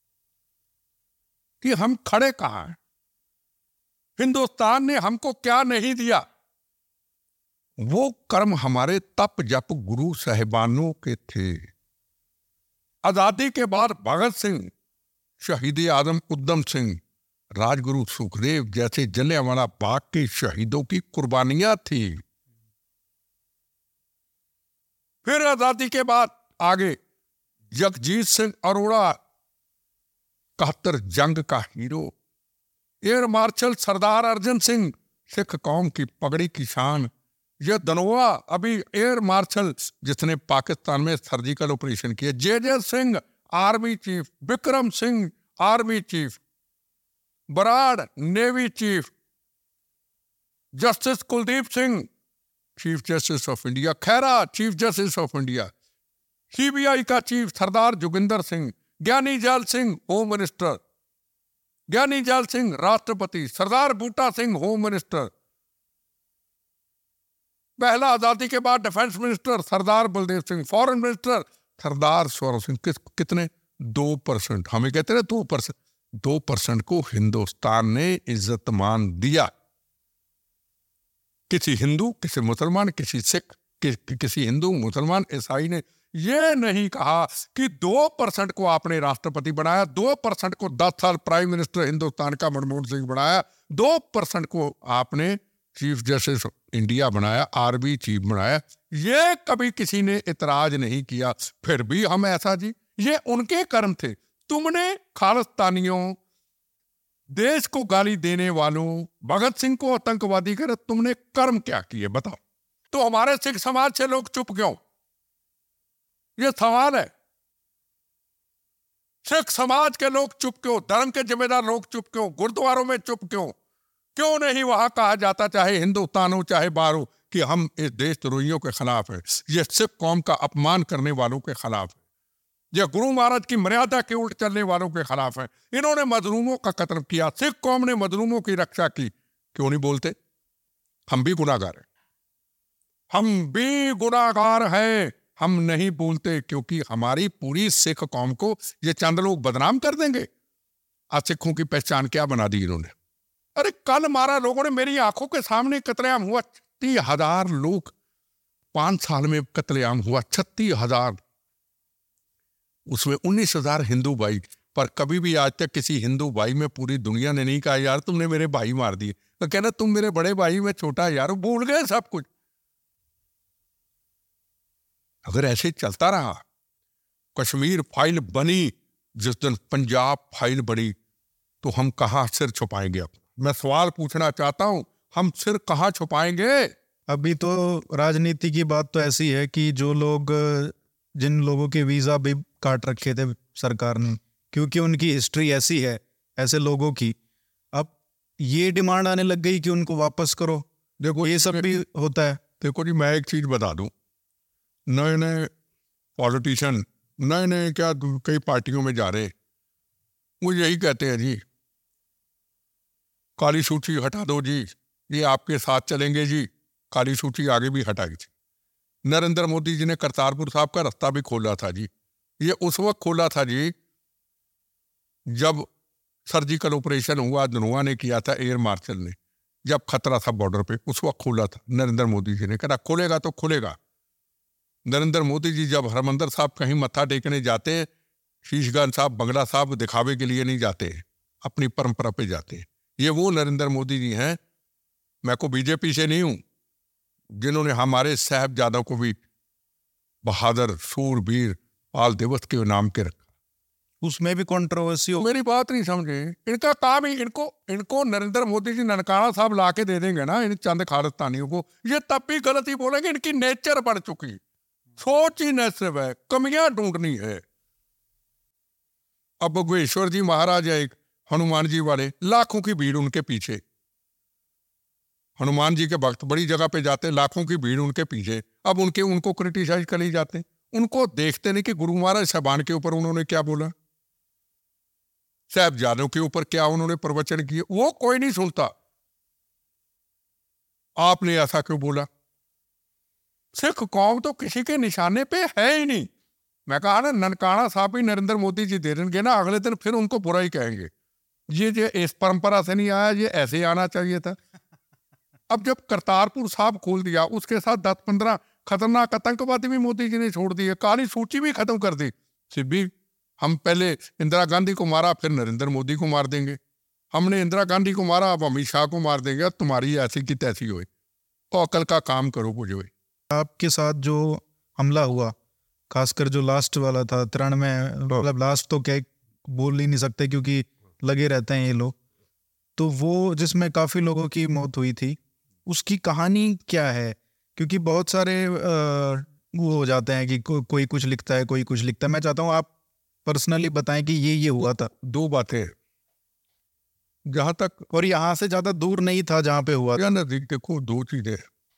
कि हम खड़े कहां हैं? हिंदुस्तान ने हमको क्या नहीं दिया? वो कर्म हमारे तप जप गुरु साहिबानों के थे। आजादी के बाद भगत सिंह, शहीद आजम उधम सिंह, राजगुरु सुखदेव जैसे जलियांवाला बाग के शहीदों की कुर्बानियां थी। फिर आजादी के बाद आगे जगजीत सिंह अरोड़ा 71 जंग का hero, air marshal Sardar Arjan Singh Sikh कौम की पगड़ी की शान, यह धनोआ अभी एयर मार्शल जिसने पाकिस्तान में सर्जिकल ऑपरेशन किया, J Singh army chief, Vikram Singh army chief, Brar navy chief, justice Kuldeep Singh chief justice of India, Khaira chief justice of India, CBI का chief Sardar Joginder Singh, Giani Zail Singh home minister, Giani Zail Singh राष्ट्रपति, सरदार बूटा सिंह होम मिनिस्टर, पहला आजादी के बाद defence minister Sardar Baldev Singh, foreign minister Sardar Swaroop Singh. कितने 2%, हमें कहते हैं 2%, 2% को हिंदुस्तान ने इज्जत मान दिया। किसी हिंदू, किसी मुसलमान, किसी सिख, किसी हिंदू मुसलमान ईसाई ने ये नहीं कहा कि 2% को आपने राष्ट्रपति बनाया, 2% को 10 साल प्राइम मिनिस्टर हिंदुस्तान का मनमोहन सिंह बनाया, 2% को आपने चीफ जस्टिस इंडिया बनाया, आर्मी चीफ बनाया, ये कभी किसी ने इतराज नहीं किया। फिर भी हम ऐसा जी, ये उनके कर्म थे। तुमने खालिस्तानियों, देश को गाली देने वालों, भगत सिंह को आतंकवादी कर, तुमने कर्म क्या किए बताओ। तो हमारे सिख समाज से लोग चुप क्यों, ये सवाल है। सिख समाज के लोग चुप क्यों, धर्म के जिम्मेदार लोग चुप क्यों, गुरुद्वारों में चुप क्यों नहीं वहां कहा जाता, चाहे हिंदुस्तान हो चाहे बाहर हो, कि हम इस देशद्रोहियों के खिलाफ है, ये सिख कौम का अपमान करने वालों के खिलाफ है, ये गुरु महाराज की मर्यादा के उल्ट चलने वालों के खिलाफ है, इन्होंने मजलूमों का कत्ल किया, सिख कौम ने मजलूमों की रक्षा की। क्यों नहीं बोलते? हम भी गुनाहगार हैं, हम भी गुनाहगार हैं, हम नहीं बोलते क्योंकि हमारी पूरी सिख कौम को ये चंद लोग बदनाम कर देंगे। आज सिखों की पहचान क्या बना दी इन्होंने। अरे कल मारा लोगों ने, मेरी आंखों के सामने कत्लेआम हुआ, 36,000 लोग 5 साल में कत्लेआम हुआ, 36,000, उसमें 19,000 हिंदू भाई। पर कभी भी आज तक किसी हिंदू भाई में पूरी दुनिया ने नहीं कहा यार तुमने मेरे भाई मार दिए, तो कहना तुम मेरे बड़े भाई में छोटा, यार भूल गए सब कुछ। अगर ऐसे चलता रहा, कश्मीर फाइल बनी, जिस दिन पंजाब फाइल बनी, तो हम कहां सिर छुपाएंगे? मैं सवाल पूछना चाहता हूं, हम सिर कहां छुपाएंगे? अभी तो राजनीति की बात तो ऐसी है कि जो लोग, जिन लोगों के वीजा भी काट रखे थे सरकार ने, क्योंकि उनकी हिस्ट्री ऐसी है ऐसे लोगों की, अब ये डिमांड आने लग गई कि उनको वापस करो। देखो ये सब भी होता है। देखो जी, मैं एक चीज बता दूं, नए नए पॉलिटिशियन, नए नए क्या कई पार्टियों में जा रहे, वो यही कहते हैं जी काली सूची हटा दो जी, ये आपके साथ चलेंगे जी। काली सूची आगे भी हटाई थी। नरेंद्र मोदी जी ने करतारपुर साहब का रास्ता भी खोला था जी, ये उस वक्त खोला था जी जब सर्जिकल ऑपरेशन हुआ, धनोआ ने किया था, एयर मार्शल ने, जब खतरा था बॉर्डर पे, उस वक्त खोला था नरेंद्र मोदी जी ने। कहा खोलेगा तो खुलेगा। नरेंद्र मोदी जी जब हरमंदर साहब कहीं मत्था टेकने जाते हैं, शीशगंज साहब, बंगला साहब दिखावे के लिए नहीं जाते, अपनी परंपरा पे जाते हैं। ये वो नरेंद्र मोदी जी हैं, मैं को बीजेपी से नहीं हूं, जिन्होंने हमारे साहबजादों को भी बहादुर शूरवीर पाल दिवस के नाम के रखा। उसमें भी कंट्रोवर्सी हो। मेरी बात नहीं समझे, इनका काम ही, इनको नरेंद्र मोदी जी ननकाना साहब ला के दे देंगे ना इन चंद खालिस्तानियों को, ये तब भी गलत ही बोलेंगे। इनकी नेचर बढ़ चुकी, सोच ही नेचर है, कमियां ढूंढनी है। अब भगवेश्वर जी महाराज है एक, हनुमान जी वाले, लाखों की भीड़ उनके पीछे, हनुमान जी के भक्त बड़ी जगह पे जाते, लाखों की भीड़ उनके पीछे। अब उनको क्रिटिसाइज कर ही जाते, उनको देखते नहीं कि गुरु महाराज साहबान के ऊपर उन्होंने क्या बोला, साहबजादों के ऊपर क्या उन्होंने प्रवचन किए, वो कोई नहीं सुनता। आपने ऐसा क्यों बोला? सिख कौम तो किसी के निशाने पे है ही नहीं। मैं कहा ना, ननकाना साहब ही नरेंद्र मोदी जी दे देंगे ना, अगले दिन फिर उनको बुरा ही कहेंगे, ये इस परंपरा से नहीं आया, ये ऐसे आना चाहिए था। अब जब करतारपुर साहब खोल दिया, उसके साथ 10-15 खतरनाक आतंकवादी भी मोदी जी ने छोड़ दिए, काली सूची भी खत्म कर दी। फिर भी हम पहले इंदिरा गांधी को मारा, फिर नरेंद्र मोदी को मार देंगे। हमने इंदिरा गांधी को मारा, अब अमित शाह को मार देंगे। अब तुम्हारी ऐसी की तैसी होए, तो अकल का काम करो बुझे। आपके साथ जो हमला हुआ, खासकर जो लास्ट वाला था 93, मतलब लास्ट तो क्या बोल ही नहीं सकते क्योंकि लगे रहते हैं ये लोग, तो वो जिसमें काफी लोगों की मौत हुई थी, उसकी कहानी क्या है? क्योंकि बहुत सारे वो हो जाते हैं कि कोई कुछ लिखता है, कोई कुछ लिखता है। मैं चाहता हूँ आप पर्सनली बताएं कि ये हुआ था। दो बातें जहां तक, और यहाँ से ज्यादा दूर नहीं था जहां पे हुआ या नजदीक। देखो, दो चीजें।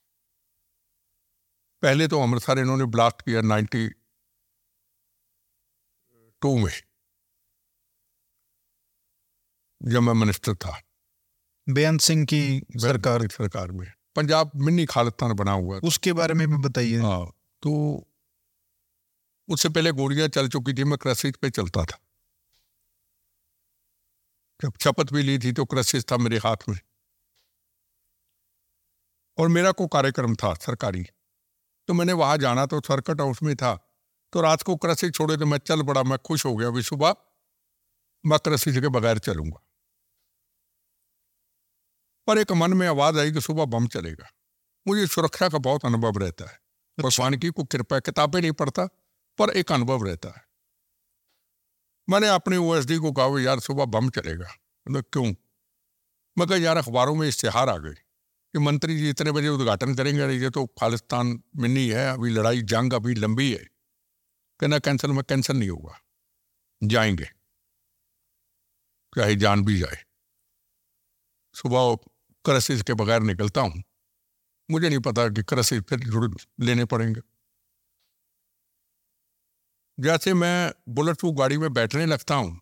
पहले तो अमृतसर इन्होंने ब्लास्ट किया 92 में, जब मैं मिनिस्टर था, बेअंत सिंह की सरकार में। पंजाब मिनी खालिस्तान बना हुआ, उसके बारे में भी बताइए। हाँ, तो उससे पहले गोलियां चल चुकी थी। मैं क्राइसिस पे चलता था। जब शपथ भी ली थी तो क्राइसिस था मेरे हाथ में, और मेरा को कार्यक्रम था सरकारी, तो मैंने वहां जाना, तो सर्किट हाउस में था। तो रात को क्राइसिस छोड़े तो मैं चल पड़ा। मैं खुश हो गया, अभी सुबह मैं क्राइसिस के बगैर चलूंगा। पर एक मन में आवाज आई कि सुबह बम चलेगा। मुझे सुरक्षा का बहुत अनुभव रहता है। भगवान की को कृपा, किताबें नहीं पढ़ता पर एक अनुभव रहता है। मैंने अपने ओएसडी को कहा, यार सुबह बम चलेगा। मतलब क्यों? मैं कहा, यार अखबारों में इश्तेहार आ गए कि मंत्री जी इतने बजे उद्घाटन करेंगे, ये तो खालिस्तान मिनी है, अभी लड़ाई जंग अभी लंबी है। कहना कैंसिल। में कैंसिल नहीं होगा, जाएंगे चाहे जान भी जाए। सुबह क्राइसिस के बगैर निकलता हूं। मुझे नहीं पता कि क्राइसिस फिर लेने पड़ेंगे। जैसे मैं बुलेट प्रूफ गाड़ी में बैठने लगता हूं,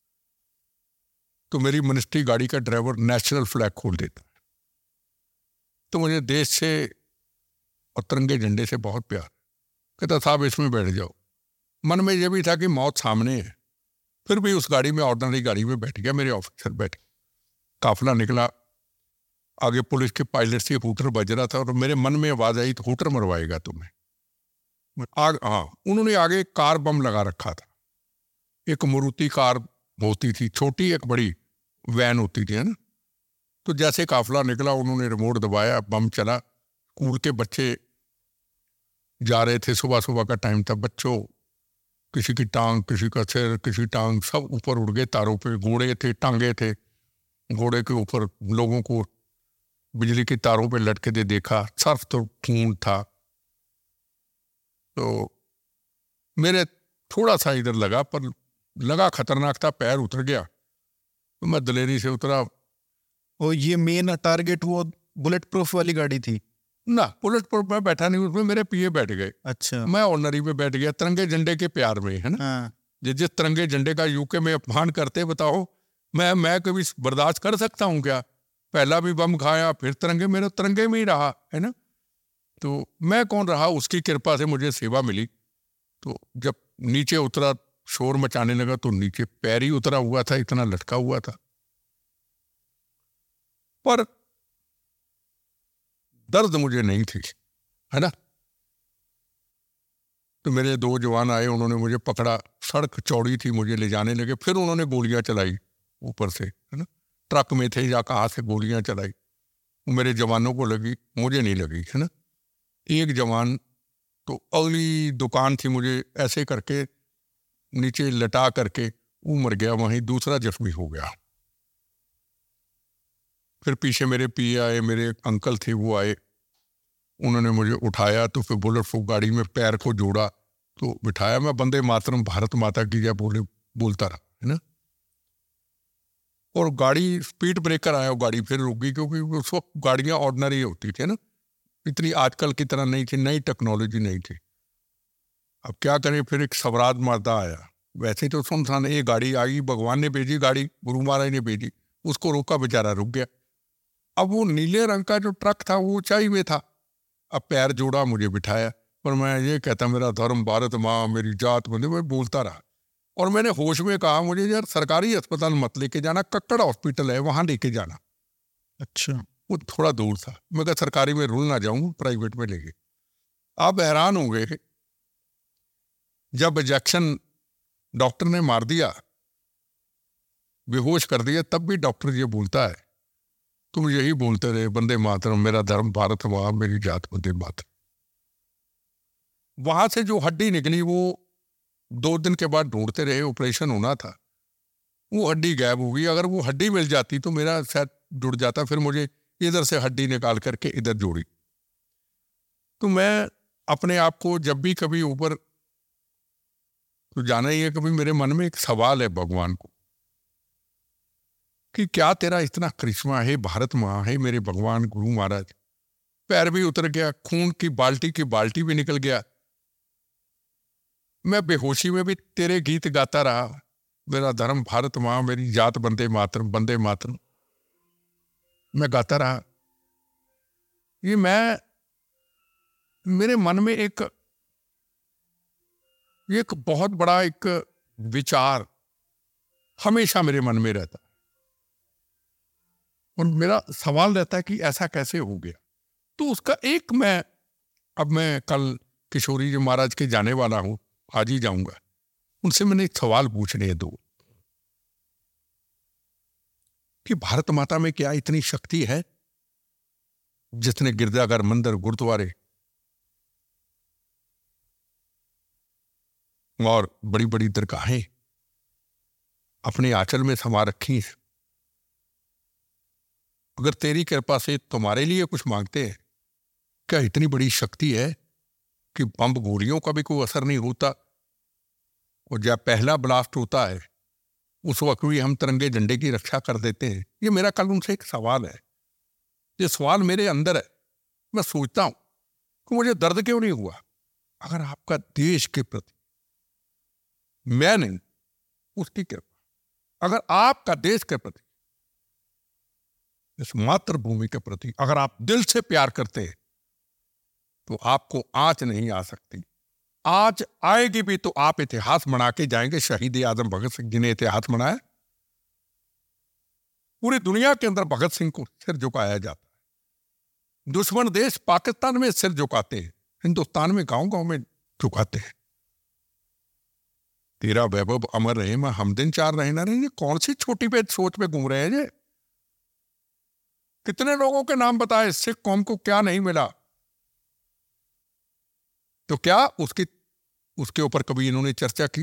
तो मेरी मिनिस्ट्री गाड़ी का ड्राइवर नेशनल फ्लैग खोल देता है। तो मुझे देश से और तिरंगे झंडे से बहुत प्यार। कहता, साहब इसमें बैठ जाओ। मन में यह भी था कि मौत सामने है, फिर भी उस गाड़ी में, ऑर्डिनरी गाड़ी में बैठ गया। मेरे ऑफिसर बैठे, काफिला निकला। आगे पुलिस के पायलट से हूटर बज रहा था, और मेरे मन में आवाज आई, तो हूटर मरवाएगा तुम्हें। हाँ, उन्होंने आगे कार बम लगा रखा था। एक मारुति कार होती थी छोटी, एक बड़ी वैन होती थी, है ना। तो जैसे काफिला निकला, उन्होंने रिमोट दबाया, बम चला। स्कूल के बच्चे जा रहे थे, सुबह सुबह का टाइम था। बच्चों, किसी की टांग, किसी का सिर, किसी टांग, सब ऊपर उड़ गए तारों पे। घोड़े थे, टांगे थे, घोड़े के ऊपर लोगों को बिजली की तारों पे लटके दे देखा। सर्फ तो खून था। तो मेरे थोड़ा सा इधर लगा, पर लगा खतरनाक था। पैर उतर गया, तो मैं दलेरी से उतरा। और ये मेन टारगेट वो बुलेट प्रूफ वाली गाड़ी थी ना? बुलेट प्रूफ में बैठा नहीं, उसमें मेरे पीए बैठ गए। अच्छा। मैं ऑर्डनरी पे बैठ गया, तिरंगे झंडे के प्यार में, है ना। हाँ। जिस तिरंगे झंडे का यूके में अपमान करते, बताओ मैं कभी बर्दाश्त कर सकता हूँ क्या? पहला भी बम खाया, फिर तिरंगे, मेरा तिरंगे में ही रहा, है ना। तो मैं कौन रहा, उसकी कृपा से मुझे सेवा मिली। तो जब नीचे उतरा, शोर मचाने लगा, तो नीचे पैर ही उतरा हुआ था, इतना लटका हुआ था। पर दर्द मुझे नहीं थी, है ना। तो मेरे दो जवान आए, उन्होंने मुझे पकड़ा। सड़क चौड़ी थी, मुझे ले जाने लगे। फिर उन्होंने गोलियां चलाई ऊपर से, है ना। ट्रक में थे या कहाँ से गोलियां चलाई। मेरे जवानों को लगी, मुझे नहीं लगी, है ना। एक जवान तो अगली दुकान थी, मुझे ऐसे करके नीचे लटा करके वो मर गया वहीं। दूसरा जख्मी हो गया। फिर पीछे मेरे पीए आए, मेरे अंकल थे, वो आए, उन्होंने मुझे उठाया। तो फिर बुलेट प्रूफ गाड़ी में पैर को जोड़ा, तो बिठाया। मैं वंदे मातरम, भारत माता की जय बोलता रहा, है ना। और गाड़ी स्पीड ब्रेकर आया, गाड़ी फिर रुक गई, क्योंकि उस वक्त गाड़ियां ऑर्डिनरी होती थी ना, इतनी आजकल की तरह नहीं थी, नई टेक्नोलॉजी नहीं थी। अब क्या करें, फिर एक स्वराज माता आया। वैसे तो सुनसान, ये गाड़ी आई, भगवान ने भेजी गाड़ी, गुरु महाराज ने भेजी, उसको रोका, बेचारा रुक गया। अब वो नीले रंग का जो ट्रक था, वो ऊंचाई में था। अब पैर जोड़ा, मुझे बिठाया, पर मैं ये कहता, मेरा धर्म भारत माँ, मेरी जात बंदे, मैं बोलता रहा। और मैंने होश में कहा, मुझे यार सरकारी अस्पताल मत लेके जाना, कक्कड़ हॉस्पिटल है, वहां लेके जाना। अच्छा। वो थोड़ा दूर था। मैं कहा सरकारी में रुल ना जाऊं, प्राइवेट में लेके। आप हैरान होंगे, जब इंजेक्शन डॉक्टर ने मार दिया, बेहोश कर दिया, तब भी डॉक्टर ये बोलता है तुम यही बोलते रहे, वंदे मातरम, मेरा धर्म भारत मां, मेरी जात वंदे मातरम। वहां से जो हड्डी निकली वो 2 दिन के बाद ढूंढते रहे, ऑपरेशन होना था, वो हड्डी गायब हो गई। अगर वो हड्डी मिल जाती तो मेरा शायद जुड़ जाता, फिर मुझे इधर से हड्डी निकाल करके इधर जोड़ी। तो मैं अपने आप को जब भी कभी ऊपर, तो जाना ही है, कभी मेरे मन में एक सवाल है भगवान को कि क्या तेरा इतना करिश्मा है, भारत माँ है, मेरे भगवान गुरु महाराज। पैर भी उतर गया, खून की बाल्टी भी निकल गया, मैं बेहोशी में भी तेरे गीत गाता रहा, मेरा धर्म भारत माँ, मेरी जात वंदे मातरम, वंदे मातरम, मैं गाता रहा। ये मेरे मन में एक बहुत बड़ा एक विचार हमेशा मेरे मन में रहता, और मेरा सवाल रहता है कि ऐसा कैसे हो गया। तो उसका एक अब मैं कल किशोरी जी महाराज के जाने वाला हूं, आज ही जाऊंगा, उनसे मैंने एक सवाल पूछने हैं 2 कि भारत माता में क्या इतनी शक्ति है जितने गिरजाघर, मंदिर, गुरुद्वारे और बड़ी बड़ी दरगाहें अपने आंचल में समा रखी हैं। अगर तेरी कृपा से तुम्हारे लिए कुछ मांगते हैं, क्या इतनी बड़ी शक्ति है कि बम गोलियों का भी कोई असर नहीं होता, और जब पहला ब्लास्ट होता है उस वक्त भी हम तिरंगे झंडे की रक्षा कर देते हैं। ये मेरा कल उनसे एक सवाल है, ये सवाल मेरे अंदर है। मैं सोचता हूं कि मुझे दर्द क्यों नहीं हुआ। अगर आपका देश के प्रति, मैं नहीं, उसकी कृपा, अगर आपका देश के प्रति, इस मातृभूमि के प्रति अगर आप दिल से प्यार करते हैं तो आपको आंच नहीं आ सकती। आज आएगी भी तो आप इतिहास बना के जाएंगे। शहीद आजम भगत सिंह जी ने इतिहास बनाया, पूरी दुनिया के अंदर भगत सिंह को सिर झुकाया जाता है। दुश्मन देश पाकिस्तान में सिर झुकाते हैं, हिंदुस्तान में गांव गांव में झुकाते हैं। तेरा वैभव अमर रहे, मैं हम दिन चार रहे ना रहे। कौन सी छोटी पे सोच में घूम रहे हैं ये? कितने लोगों के नाम बताए, सिख कौम को क्या नहीं मिला, तो क्या उसके ऊपर कभी इन्होंने चर्चा की?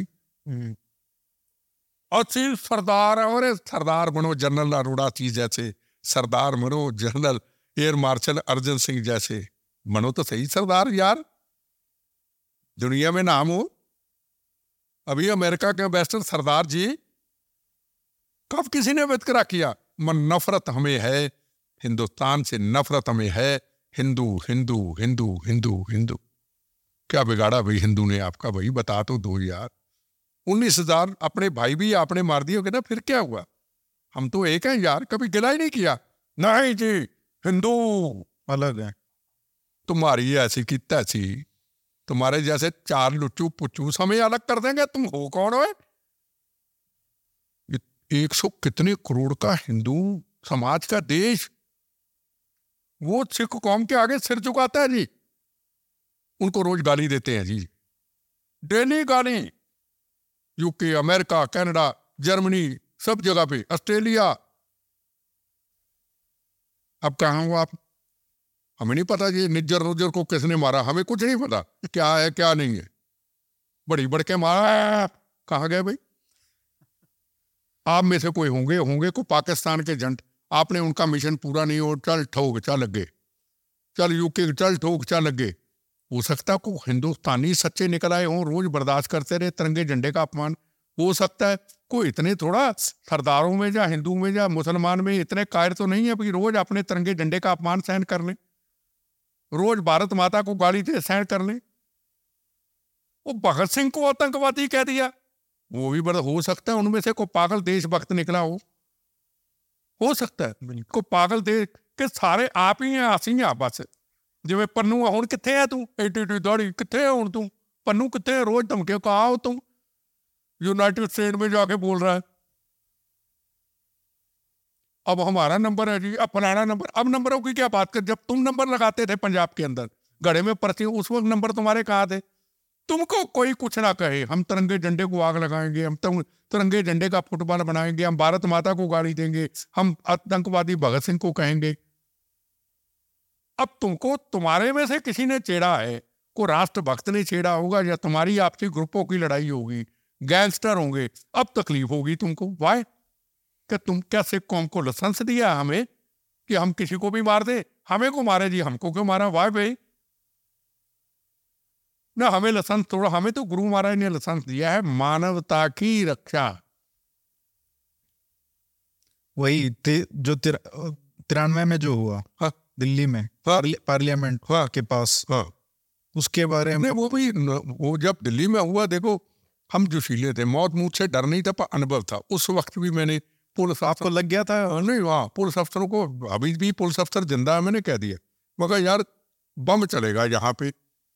अच्छी सरदार, और सरदार बनो जनरल अरोड़ा जी जैसे, सरदार बनो general air marshal Arjan Singh जैसे, बनो तो सही सरदार यार, दुनिया में नाम हो। अभी अमेरिका के एम्बेसडर सरदार जी, कब किसी ने वितकरा किया? मन नफरत हमें है, हिंदुस्तान से नफरत हमें है, हिंदू हिंदू हिंदू हिंदू हिंदू। क्या बिगाड़ा भाई हिंदू ने आपका? भाई बता तो दो यार। 19,000 अपने भाई भी आपने मार दिए होगे ना, फिर क्या हुआ? हम तो एक हैं यार, कभी गिला ही नहीं किया। नहीं जी, हिंदू अलग है, तुम्हारी ऐसी की तैसी, तुम्हारे जैसे 4 लुच्चू पुच्चू हमें अलग कर देंगे। तुम हो कौन हो? 100 कितने करोड़ का हिंदू समाज का देश, वो सिख कौम के आगे सिर झुकाता है जी। उनको रोज गाली देते हैं जी, डेली गाली। यूके, अमेरिका, कनाडा, जर्मनी, सब जगह पे, ऑस्ट्रेलिया। अब कहाँ हो आप? हमें नहीं पता जी निज्जर नुज्जर को किसने मारा, हमें कुछ नहीं पता क्या है क्या नहीं है। बड़ी बढ़ के मारा, कहाँ गए भाई? आप में से कोई होंगे को पाकिस्तान के जंट, आपने उनका मिशन पूरा नहीं हो, चल ठोक चल लगे, चल यूके चल ठोक चल लगे। हो सकता है को हिंदुस्तानी सच्चे निकल आए हों, रोज बर्दाश्त करते रहे तिरंगे झंडे का अपमान। हो सकता है कोई इतने थोड़ा सरदारों में या हिंदू में या मुसलमान में इतने कायर तो नहीं है कि रोज अपने तिरंगे झंडे का अपमान सहन कर लें, रोज भारत माता को गाली दे सहन कर लें। वो भगत सिंह को आतंकवादी कह दिया, वो भी बड़ा हो सकता है उनमें से कोई पागल देशभक्त निकला हो सकता है को पागल देश के सारे आप ही हैं, आसी हैं बस। जिਵੇਂ ਪੰਨੂ ਹੁਣ ਕਿੱਥੇ ਹੈ ਤੂੰ? ਏਡੀ ਦਾੜੀ कित्थे है ਹੁਣ तू? पन्नू कित्थे है? रोज धमके कहाँ हो तुम? यूनाइटेड स्टेट में जाके बोल रहा है। अब हमारा नंबर है जी, अब फलाना नंबर। अब नंबरों की क्या बात कर, जब तुम नंबर लगाते थे पंजाब के अंदर गड़े में पर्ची, उस वक्त नंबर तुम्हारे कहाँ थे? तुमको कोई कुछ ना कहे, हम तिरंगे झंडे को आग लगाएंगे, हम तिरंगे झंडे का फुटबॉल बनाएंगे, हम भारत माता को गाली देंगे, हम आतंकवादी भगत सिंह को कहेंगे। अब तुमको तुम्हारे में से किसी ने छेड़ा है, को राष्ट्रभक्त ने छेड़ा होगा, या तुम्हारी आपसी ग्रुपों की लड़ाई होगी, गैंगस्टर होंगे, अब तकलीफ होगी तुमको। वाई कि तुम क्या सिख कौम को लाइसेंस दिया हमें कि हम किसी को भी मार दे? हमें को मारे जी, हमको क्यों मारा? वाई भाई ना, हमें लाइसेंस थोड़ा, हमें तो गुरु महाराज ने लाइसेंस दिया है मानवता की रक्षा। वही जो 93 में जो हुआ, हाँ, दिल्ली में, हाँ, पार्लियामेंट हाँ, के पास, हाँ, उसके बारे में। वो भी वो जब दिल्ली में हुआ, देखो हम जोशीले थे, मौत मुझ से डर नहीं था, पर अनुभव था। उस वक्त भी मैंने पुलिस आपको लग गया था? नहीं, वहाँ पुलिस अफसरों को, अभी भी पुलिस अफसर जिंदा है, मैंने कह दिया, मगर यार बम चलेगा यहाँ पे,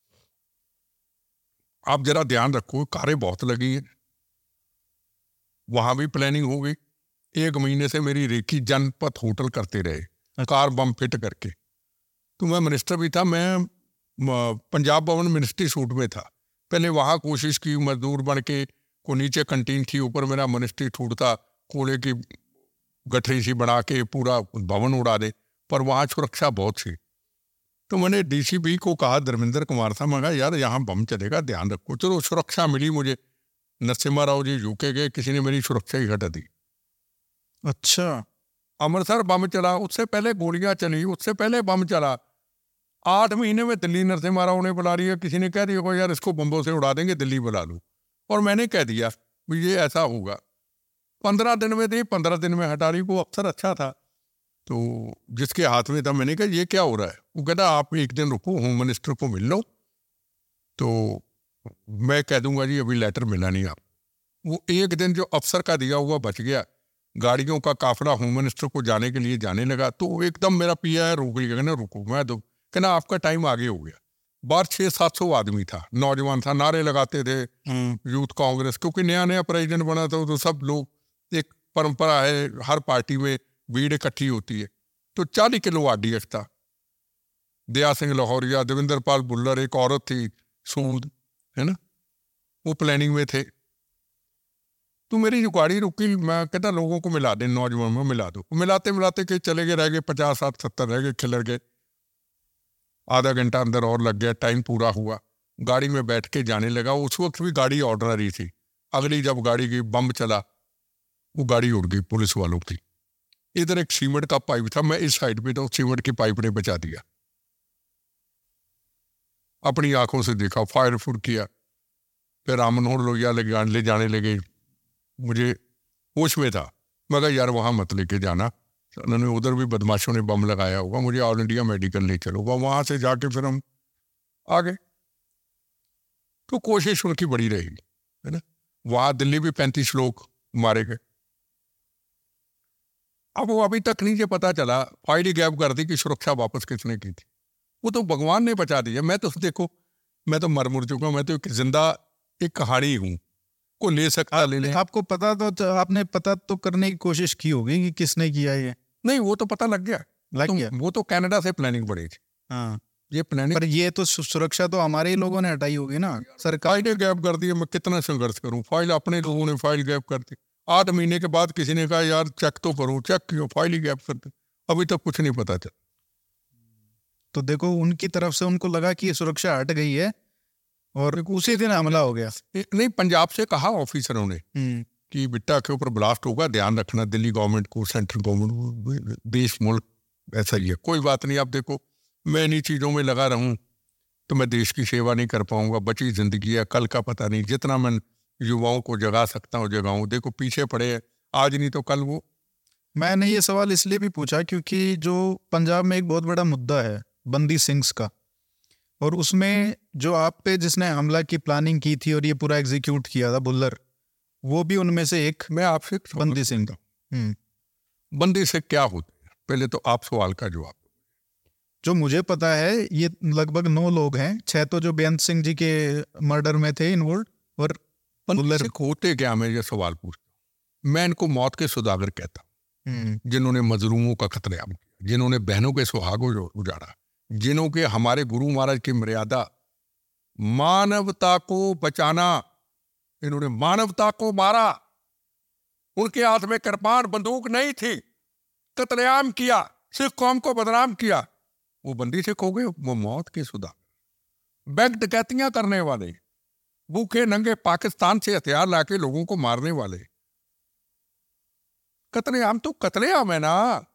आप जरा ध्यान रखो, कारें बहुत लगी है। वहां भी प्लानिंग हो गई। 1 महीने से मेरी रेखी जनपथ होटल करते रहे कार बम फिट करके। तो मैं मिनिस्टर भी था, मैं पंजाब भवन मिनिस्ट्री सूट में था। पहले वहां कोशिश की, मजदूर बन के, को नीचे कंटीन थी, ऊपर मेरा मिनिस्ट्री सूट था, कोले की गठरी सी बना के पूरा भवन उड़ा दे, पर वहां सुरक्षा बहुत थी। तो मैंने डीसीपी को कहा, धर्मेंद्र कुमार था, मैं कहा यार यहाँ बम चलेगा, ध्यान रखो। चलो सुरक्षा मिली मुझे, नरसिम्हा राव जी यूके गए, किसी ने मेरी सुरक्षा ही हटा दी। अच्छा, अमृतसर बम चला, उससे पहले गोलियां चली, उससे पहले बम चला। 8 महीने में दिल्ली नरसिम्हा राव ने बुला लिया, किसी ने कह दिया को यार इसको बम्बों से उड़ा देंगे, दिल्ली बुला लो, और मैंने कह दिया ये ऐसा होगा। 15 दिन में थे, 15 दिन में हटा रही। वो अफसर अच्छा था, तो जिसके हाथ में था, मैंने कहा ये क्या हो रहा है? वो कहता आप एक दिन रुको, होम मिनिस्टर को मिल लो, तो मैं कह दूंगा जी अभी लेटर मिला नहीं आप। वो एक दिन जो अफसर का दिया हुआ बच गया। गाड़ियों का काफिला होम मिनिस्टर को जाने के लिए जाने लगा, तो एकदम मेरा पीआई रोक लिया, कहना रुको, मैं दो, कहना आपका टाइम आगे हो गया। बाहर 600-700 आदमी था, नौजवान था, नारे लगाते थे यूथ कांग्रेस, क्योंकि नया नया प्रेसिडेंट बना था, तो सब लोग, एक परंपरा है हर पार्टी में भीड़ इकट्ठी होती है। तो 40 किलो आरडीएक्स था, दया सिंह लाहौरिया, देवेंद्र पाल भुल्लर, एक औरत थी सूद, है ना, वो प्लानिंग में थे। तो मेरी जो गाड़ी रुकी, मैं कहता लोगों को मिला दे, नौजवान में मिला दो। मिलाते मिलाते के चले गए, रह गए 50, 60, 70 रह गए, खिलर गए। आधा घंटा अंदर और लग गया, टाइम पूरा हुआ, गाड़ी में बैठ के जाने लगा। उस वक्त भी गाड़ी ऑर्डनरी थी। अगली जब गाड़ी की बम चला, वो गाड़ी उड़ गई पुलिस वालों की। इधर एक सीमेंट का पाइप था, मैं इस साइड पे था, सीमेंट की पाइप ने बचा दिया। अपनी आंखों से देखा, फायर फुट किया, फिर राम मनोहर लोहिया ले जाने लगे। मुझे होश में था, मगर यार वहां मत लेके जाना, उन्होंने उधर भी बदमाशों ने बम लगाया होगा, मुझे ऑल इंडिया मेडिकल नहीं चलूंगा। वहां से जाके फिर हम आ गए। तो कोशिश उनकी बड़ी रही, है ना। वहां दिल्ली भी 35 लोग मारे गए। अब वो अभी तक नहीं पता चला, फाइल ही गैप कर दी कि सुरक्षा वापस किसने की थी। वो तो भगवान ने बचा दिया। मैं तो देखो, मैं तो मर मुर चुका, मैं तो एक जिंदा एक कहानी हूं, को ले सकता ले ले। आपको पता तो आपने पता तो करने की कोशिश की होगी कि किसने किया ये? नहीं, वो तो पता लग गया, गया। वो तो कनाडा से प्लानिंग बढ़ी थी। हाँ, ये प्लानिंग, पर ये तो सुरक्षा तो हमारे ही लोगों ने हटाई होगी ना। सरकार ने गैप कर दी। मैं कितना संघर्ष करूं, फाइल अपने लोगों ने फाइल गैप कर दी। 8 महीने के बाद किसी ने कहा यार चेक तो करो, चेक क्यों, फाइल ही गैप कर दी। अभी तक कुछ नहीं पता चला। तो देखो, उनकी तरफ से उनको लगा कि ये सुरक्षा हट गई है, और उसी दिन हमला हो गया। नहीं, पंजाब से कहा ऑफिसरों ने कि बिट्टा के ऊपर ब्लास्ट होगा, ध्यान रखना, दिल्ली गवर्नमेंट को, सेंट्रल गवर्नमेंट, देश मुल्क ऐसा ही है, कोई बात नहीं। आप देखो, मैं इन्हीं चीज़ों में लगा रहूं तो मैं देश की सेवा नहीं कर पाऊंगा। बची जिंदगी है, कल का पता नहीं। जितना मैं युवाओं को जगा सकता हूँ जगाऊं। देखो पीछे पड़े हैं, आज नहीं तो कल वो। मैंने ये सवाल इसलिए भी पूछा क्योंकि जो पंजाब में एक बहुत बड़ा मुद्दा है बंदी सिंह का, और उसमें जो आप पे जिसने हमला की प्लानिंग की थी और ये पूरा एग्जीक्यूट किया था, भुल्लर, वो भी उनमें से एक। मैं आपसे बंदी सिंह का बंदी से क्या होते हैं, पहले तो आप सवाल का जवाब। जो मुझे पता है, ये लगभग 9 लोग हैं। 6 तो जो बेअंत सिंह जी के मर्डर में थे इन्वॉल्व, और भुल्लर होते क्या, मैं ये सवाल पूछता हूँ। मैं इनको मौत के सौदागर कहता हूँ। जिन्होंने मजलूमों का कत्लेआम किया, जिन्होंने बहनों के सुहागों को उजाड़ा, जिन्हों के हमारे गुरु महाराज की मर्यादा मानवता को बचाना, इन्होंने मानवता को मारा। उनके हाथ में कृपाण बंदूक नहीं थी, कत्लेआम किया, सिख कौम को बदनाम किया। वो बंदी सिख हो गए, वो मौत के सुधा। बैंक डकैतियां करने वाले, भूखे नंगे पाकिस्तान से हथियार लाके लोगों को मारने वाले, कत्लेआम तो कत्लेआम है ना।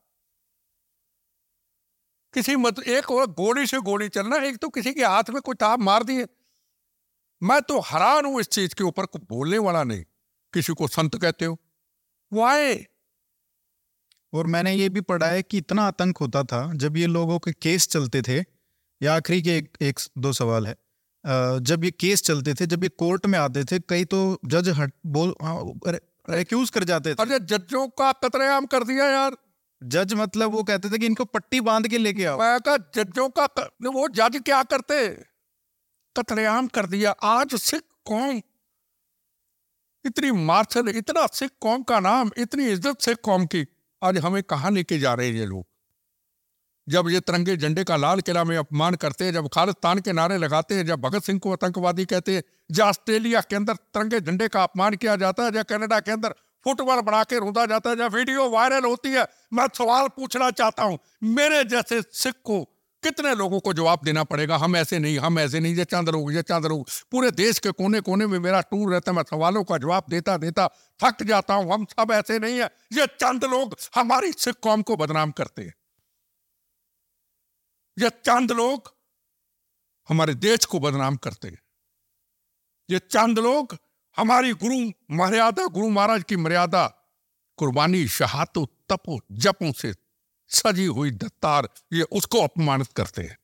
एक और गोली से गोली चलना, एक तो किसी के हाथ में कुछ आप मार दिए। मैं तो हैरान हूं इस चीज के ऊपर, को बोलने वाला नहीं। किसी को संत कहते हो, वाए। और मैंने ये भी पढ़ा है कि इतना आतंक होता था जब ये लोगों के केस चलते थे। या आखिरी के एक दो सवाल है, जब ये केस चलते थे, जब ये कोर्ट में आते थे, कई तो जज एक्यूज कर जाते थे। अरे जजों का कत्लेआम कर दिया यार। जज मतलब वो कहते थे कि इनको पट्टी बांध के लेके आओ। मैं कहा जजों का वो जज क्या करते, कत्लेआम कर दिया। आज सिख कौम इतनी मार्शल, इतना सिख कौम का नाम, इतनी इज्जत सिख कौम की, आज हमें कहां लेके जा रहे हैं ये लोग। जब ये तिरंगे झंडे का लाल किला में अपमान करते हैं, जब खालिस्तान के नारे लगाते हैं, जब भगत सिंह को आतंकवादी कहते हैं, जब ऑस्ट्रेलिया के अंदर तिरंगे झंडे का अपमान किया जाता है, जब कनाडा के अंदर फुटबॉल बना के रोता जाता है, जब वीडियो वायरल होती है, मैं सवाल पूछना चाहता हूं, मेरे जैसे सिख को कितने लोगों को जवाब देना पड़ेगा, हम ऐसे नहीं, हम ऐसे नहीं, ये चंद लोग, ये चंद लोग। पूरे देश के कोने कोने में मेरा टूर रहता है, मैं सवालों का जवाब देता देता थक जाता हूं। हम सब ऐसे नहीं है, ये चंद लोग हमारी सिख कौम को बदनाम करते हैं, ये चंद लोग हमारे देश को बदनाम करते हैं, ये चंद लोग हमारी गुरु मर्यादा, गुरु महाराज की मर्यादा, कुर्बानी, शहादतों, तपो जपों से सजी हुई दत्तार, ये उसको अपमानित करते हैं।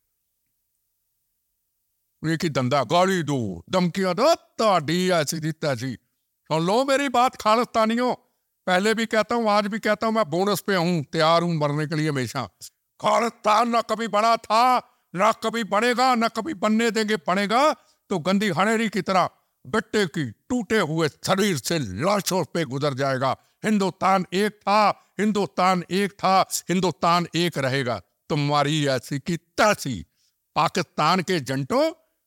एक ही धंधा, गाली दो, धमकियां दो, डी ऐसी तैसी। सुन लो मेरी बात खालिस्तानियों, पहले भी कहता हूं, आज भी कहता हूं, मैं बोनस पे हूं, तैयार हूं मरने के लिए हमेशा। खालिस्तान ना कभी बना था, ना कभी बनेगा, ना कभी बनने देंगे। बनेगा तो गंदी हनेरी की तरह बेटे की टूटे हुए शरीर से लाशों पे गुजर जाएगा। हिंदुस्तान एक था, हिंदुस्तान एक था, हिंदुस्तान एक रहेगा। तुम्हारी ऐसी की तैसी पाकिस्तान के जंटों,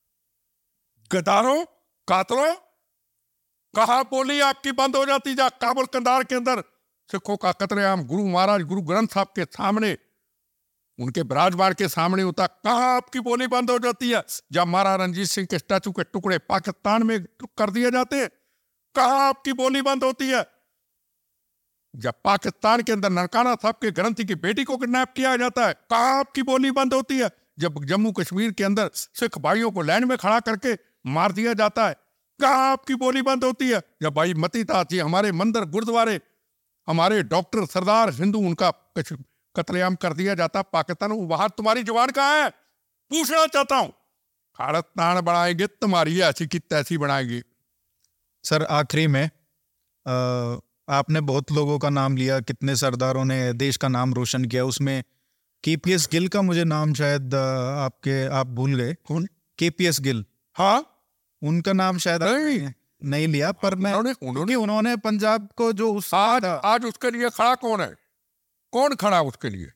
गदारों, कातलों, कहा बोली आपकी बंद हो जाती। जा काबुल कंधार के अंदर सिखों का कत्लेआम गुरु महाराज, गुरु ग्रंथ साहब के सामने, उनके विराजमान के सामने होता, कहां आपकी बोली बंद हो जाती है। जब महाराजा रणजीत सिंह के स्टैचू के टुकड़े पाकिस्तान में कर दिए जाते हैं, कहां आपकी बोली बंद होती है। जब पाकिस्तान के अंदर ननकाना साहब के ग्रंथी की बेटी को किडनैप किया जाता है, कहां आपकी बोली बंद होती है। जब जम्मू कश्मीर के अंदर सिख भाइयों को लाइन में खड़ा करके मार दिया जाता है, कहां आपकी बोली बंद होती है। जब भाई मती दास जी, हमारे मंदिर गुरुद्वारे, हमारे डॉक्टर सरदार हिंदू, उनका कत्लेआम कर दिया जाता पाकिस्तान, वहां तुम्हारी जुबान कहां है, पूछना चाहता हूं। खालिस्तान बनाएंगे, तुम्हारी ऐसी की तैसी बनाएंगे। सर आखिरी में आपने बहुत लोगों का नाम लिया, कितने सरदारों ने देश का नाम रोशन किया, उसमें केपीएस गिल का मुझे नाम शायद आप भूल गए। कौन? केपीएस गिल। हाँ, उनका नाम शायद नहीं लिया, पर मैं उन्होंने पंजाब को जो आज उसके लिए खड़ा कौन है, कौन खड़ा उसके लिए।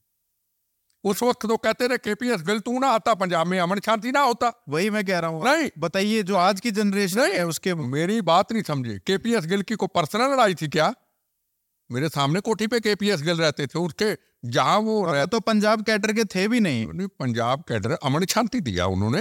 उस वक्त तो कहते थे केपीएस गिल तू ना आता पंजाब में अमन शांति ना होता। वही मैं कह रहा हूँ। नहीं बताइए, जो आज की जनरेशन है उसके, मेरी बात नहीं समझे। केपीएस गिल की कोई पर्सनल लड़ाई थी क्या? मेरे सामने कोठी पे केपीएस गिल रहते थे, उसके जहां वो तो पंजाब कैडर के थे भी नहीं। पंजाब कैडर अमन शांति दिया उन्होंने।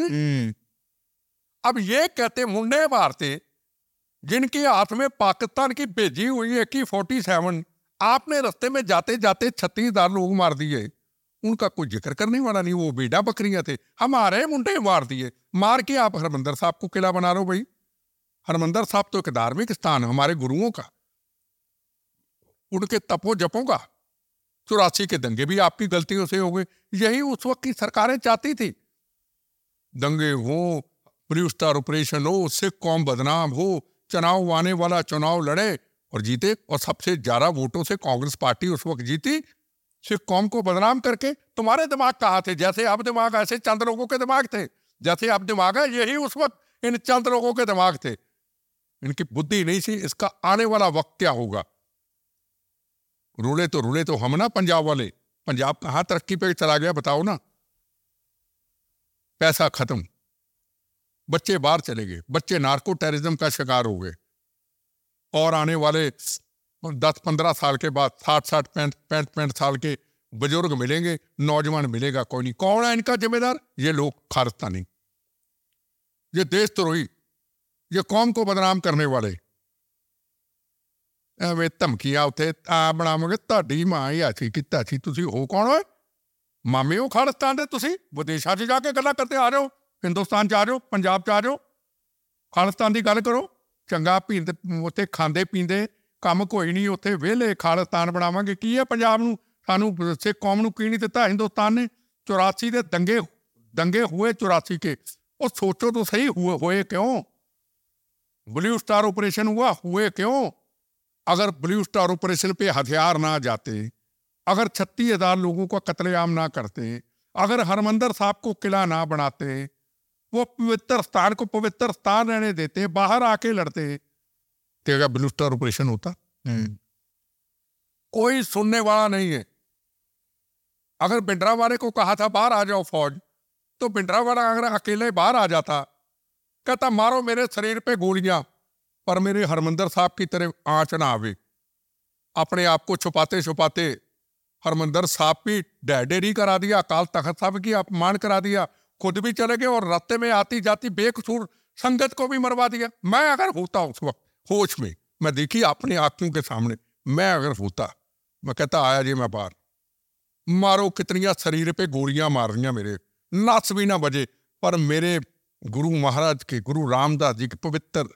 अब ये कहते मुंडे मारते जिनके हाथ में पाकिस्तान की भेजी हुई AK-47, आपने रास्ते में जाते जाते 36,000 लोग मार दिए, उनका कोई जिक्र करने वाला नहीं। वो बेड़ा बकरियां थे, हमारे मुंडे मार दिए। मार के आप हरमंदर साहब को किला बना लो भाई। हरमंदर साहब तो एक धार्मिक स्थान है हमारे गुरुओं का, उनके तपो जपों का। 84 के दंगे भी आपकी गलतियों से हो गए। यही उस वक्त की सरकारें चाहती थी, दंगे हो, ब्लू स्टार ऑपरेशन हो, सिख कौम बदनाम हो, चुनाव आने वाला चुनाव लड़े और जीते, और सबसे ज्यादा वोटों से कांग्रेस पार्टी उस वक्त जीती, सिख कौम को बदनाम करके। तुम्हारे दिमाग कहाँ थे? जैसे अब दिमाग ऐसे चंद लोगों के दिमाग थे, जैसे अब दिमाग है यही उस वक्त इन चंद लोगों के दिमाग थे। इनकी बुद्धि नहीं थी। इसका आने वाला वक्त क्या होगा रुले तो हम ना पंजाब वाले। पंजाब कहाँ तरक्की पे चला गया बताओ ना। पैसा खत्म, बच्चे बाहर चले गए, बच्चे नार्को टेररिज्म का शिकार हो गए, और आने वाले 10-15 साल के बाद 60-60 65 साल के बुजुर्ग मिलेंगे, नौजवान मिलेगा कोई नहीं। कौन है इनका जिम्मेदार? ये लोग खालिस्तानी, ये देशद्रोही, ये कौम को बदनाम करने वाले। ਐਵੇਂ ਧਮਕੀਆਂ ਉੱਥੇ ਆ ਬਣਾਵਾਂਗੇ, ਤੁਹਾਡੀ ਮਾਂ ਹੀ ਐਸੀ ਕੀਤਾ ਸੀ, ਤੁਸੀਂ ਹੋ ਕੌਣ ਹੋਏ? ਮਾਮੇ ਹੋ ਖਾਲਿਸਤਾਨ ਦੇ? ਤੁਸੀਂ ਵਿਦੇਸ਼ਾਂ 'ਚ ਜਾ ਕੇ ਗੱਲਾਂ ਕਰਦੇ ਆ ਜਾਓ, ਹਿੰਦੁਸਤਾਨ 'ਚ ਆ ਜਾਓ, ਪੰਜਾਬ 'ਚ ਆ ਜਾਓ, ਖਾਲਿਸਤਾਨ ਦੀ ਗੱਲ ਕਰੋ। ਚੰਗਾ ਪੀਂਦੇ ਉੱਥੇ ਖਾਂਦੇ ਪੀਂਦੇ, ਕੰਮ ਕੋਈ ਨਹੀਂ ਉੱਥੇ, ਵਿਹਲੇ ਖਾਲਿਸਤਾਨ ਬਣਾਵਾਂਗੇ। ਕੀ ਹੈ ਪੰਜਾਬ ਨੂੰ, ਸਾਨੂੰ ਸਿੱਖ ਕੌਮ ਨੂੰ ਕੀ ਨਹੀਂ ਦਿੱਤਾ ਹਿੰਦੁਸਤਾਨ ਨੇ? 84 ਦੇ दंगे हुए 84 के, और सोचो तो सही हुए क्यों? ब्लू स्टार ऑपरेशन हुए क्यों? अगर ब्लू स्टार ऑपरेशन पे हथियार ना जाते, अगर 36,000 लोगों का कत्लेआम ना करते, अगर हरमंदिर साहब को किला ना बनाते, वो पवित्र स्थान को पवित्र स्थान रहने देते, बाहर आके लड़ते, तो क्या ब्लू स्टार ऑपरेशन होता? कोई सुनने वाला नहीं है। अगर भिंडरावाले को कहा था बाहर आ जाओ फौज, तो भिंडरावाला अगर अकेले बाहर आ जाता, कहता मारो मेरे शरीर पे गोलियां, पर मेरे हरमंदिर साहब की तरह आंच ना आवे। अपने आप को छुपाते छुपाते हरमंदिर साहब की ढेरी करा दिया, अकाल तख्त साहब की अपमान करा दिया, खुद भी चले गए, और रास्ते में आती जाती बेकसूर संगत को भी मरवा दिया। मैं अगर होता उस वक्त होश में, मैं देखी अपनी आंखों के सामने, मैं अगर होता, मैं कहता आया जी मैं बाहर, मारो। कितनियां शरीर पे गोलियां मार रही मेरे, नस भी ना बजे, पर मेरे गुरु महाराज के, गुरु रामदास जी के पवित्र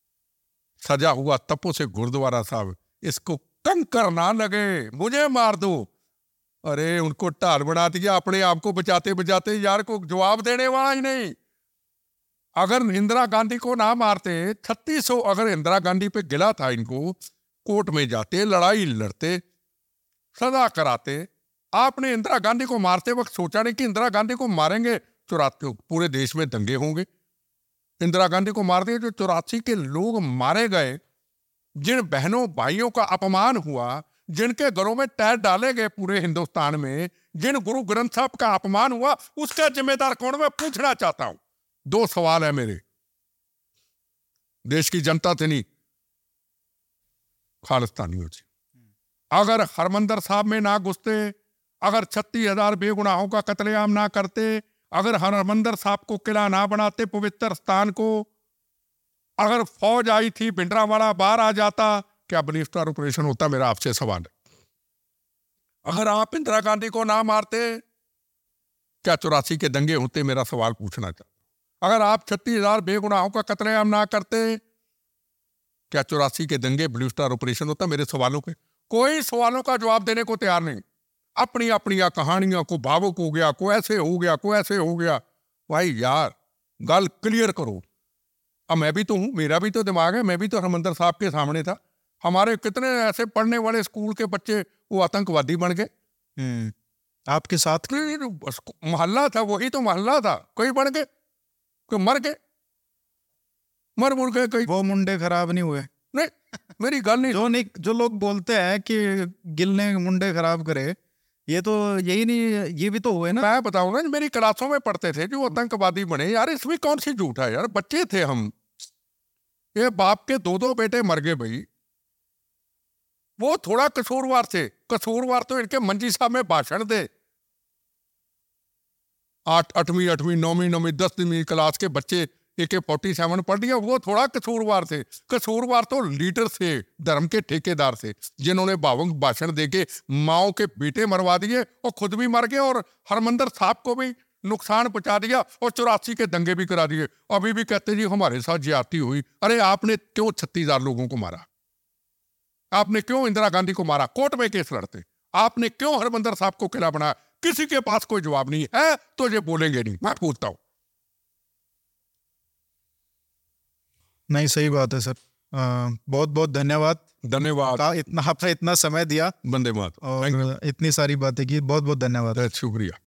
सजा हुआ तपो से गुरुद्वारा साहब, इसको कंकर ना लगे, मुझे मार दो। अरे उनको ढाल बना दिया, अपने आप को बचाते बचाते यार को जवाब देने वाला ही नहीं। अगर इंदिरा गांधी को ना मारते, 3600 अगर इंदिरा गांधी पे गिला था इनको, कोर्ट में जाते, लड़ाई लड़ते, सजा कराते। आपने इंदिरा गांधी को मारते वक्त सोचा नहीं कि इंदिरा गांधी को मारेंगे, 84 पूरे देश में दंगे होंगे। इंदिरा गांधी को मार दिया, जो 84 के लोग मारे गए, जिन बहनों भाइयों का अपमान हुआ, जिनके घरों में टैर डाले गए पूरे हिंदुस्तान में, जिन गुरु ग्रंथ साहब का अपमान हुआ, उसका जिम्मेदार कौन? मैं पूछना चाहता हूं। 2 सवाल है मेरे, देश की जनता से नहीं, खालिस्तानियों से। अगर हरमंदिर साहब में ना घुसते, अगर 36,000 बेगुनाहों का कत्लेआम ना करते, अगर हरमंदिर साहब को किला ना बनाते, पवित्र स्थान को, अगर फौज आई थी, भिंडरावाला बाहर आ जाता, क्या ब्लू स्टार ऑपरेशन होता? मेरा आपसे सवाल है। अगर आप इंदिरा गांधी को ना मारते, क्या 84 के दंगे होते? मेरा सवाल पूछना चाहता हूं। अगर आप 36,000 बेगुनाहों का कत्लेआम ना करते, क्या 84 के दंगे ब्लू स्टार ऑपरेशन होता? मेरे सवालों के कोई सवालों का जवाब देने को तैयार नहीं। अपनी अपनी कहानियां, को भावुक हो गया, को ऐसे हो गया, को ऐसे हो गया। भाई यार गल क्लियर करो। अब मैं भी तो हूं, मेरा भी तो दिमाग है, मैं भी तो हरमंदिर साहब के सामने था। हमारे कितने ऐसे पढ़ने वाले स्कूल के बच्चे वो आतंकवादी बन गए। आपके साथ मोहल्ला था, वही तो मोहल्ला था, कोई बन गए, कोई मर गए, मर गए कई। वो मुंडे खराब नहीं हुए? नहीं, मेरी गल नहीं। जो लोग बोलते हैं कि गिल ने मुंडे खराब करे, ये तो यही नहीं, ये भी तो हुए ना। मैं बताऊं ना, मेरी क्लासों में पढ़ते थे जो आतंकवादी बने। यार इसमें कौन सी झूठ है यार, बच्चे थे हम। ये बाप के 2 बेटे मर गए भाई, वो थोड़ा कसूरवार थे। कसूरवार तो इनके मंजी साहब में भाषण दे। 8वीं 9वीं 10वीं क्लास के बच्चे AK-47 पढ़ दिया, वो थोड़ा कसूरवार थे। कसूरवार तो लीडर थे, धर्म के ठेकेदार थे, जिन्होंने भावुक भाषण देके माओ के बेटे मरवा दिए और खुद भी मर गए, और हरमंदिर साहब को भी नुकसान पहुंचा दिया, और 84 के दंगे भी करा दिए। अभी भी कहते जी हमारे साथ ज्यादती हुई। अरे आपने क्यों 36,000 लोगों को मारा? आपने क्यों इंदिरा गांधी को मारा? कोर्ट में केस लड़ते। आपने क्यों हरमंदिर साहब को किला बनाया? किसी के पास कोई जवाब नहीं है, तो ये बोलेंगे नहीं। मैं पूछता हूं। नहीं, सही बात है सर। बहुत बहुत धन्यवाद। धन्यवाद आपने इतना समय दिया, वंदे मातरम, और इतनी सारी बातें की। बहुत बहुत धन्यवाद। शुक्रिया।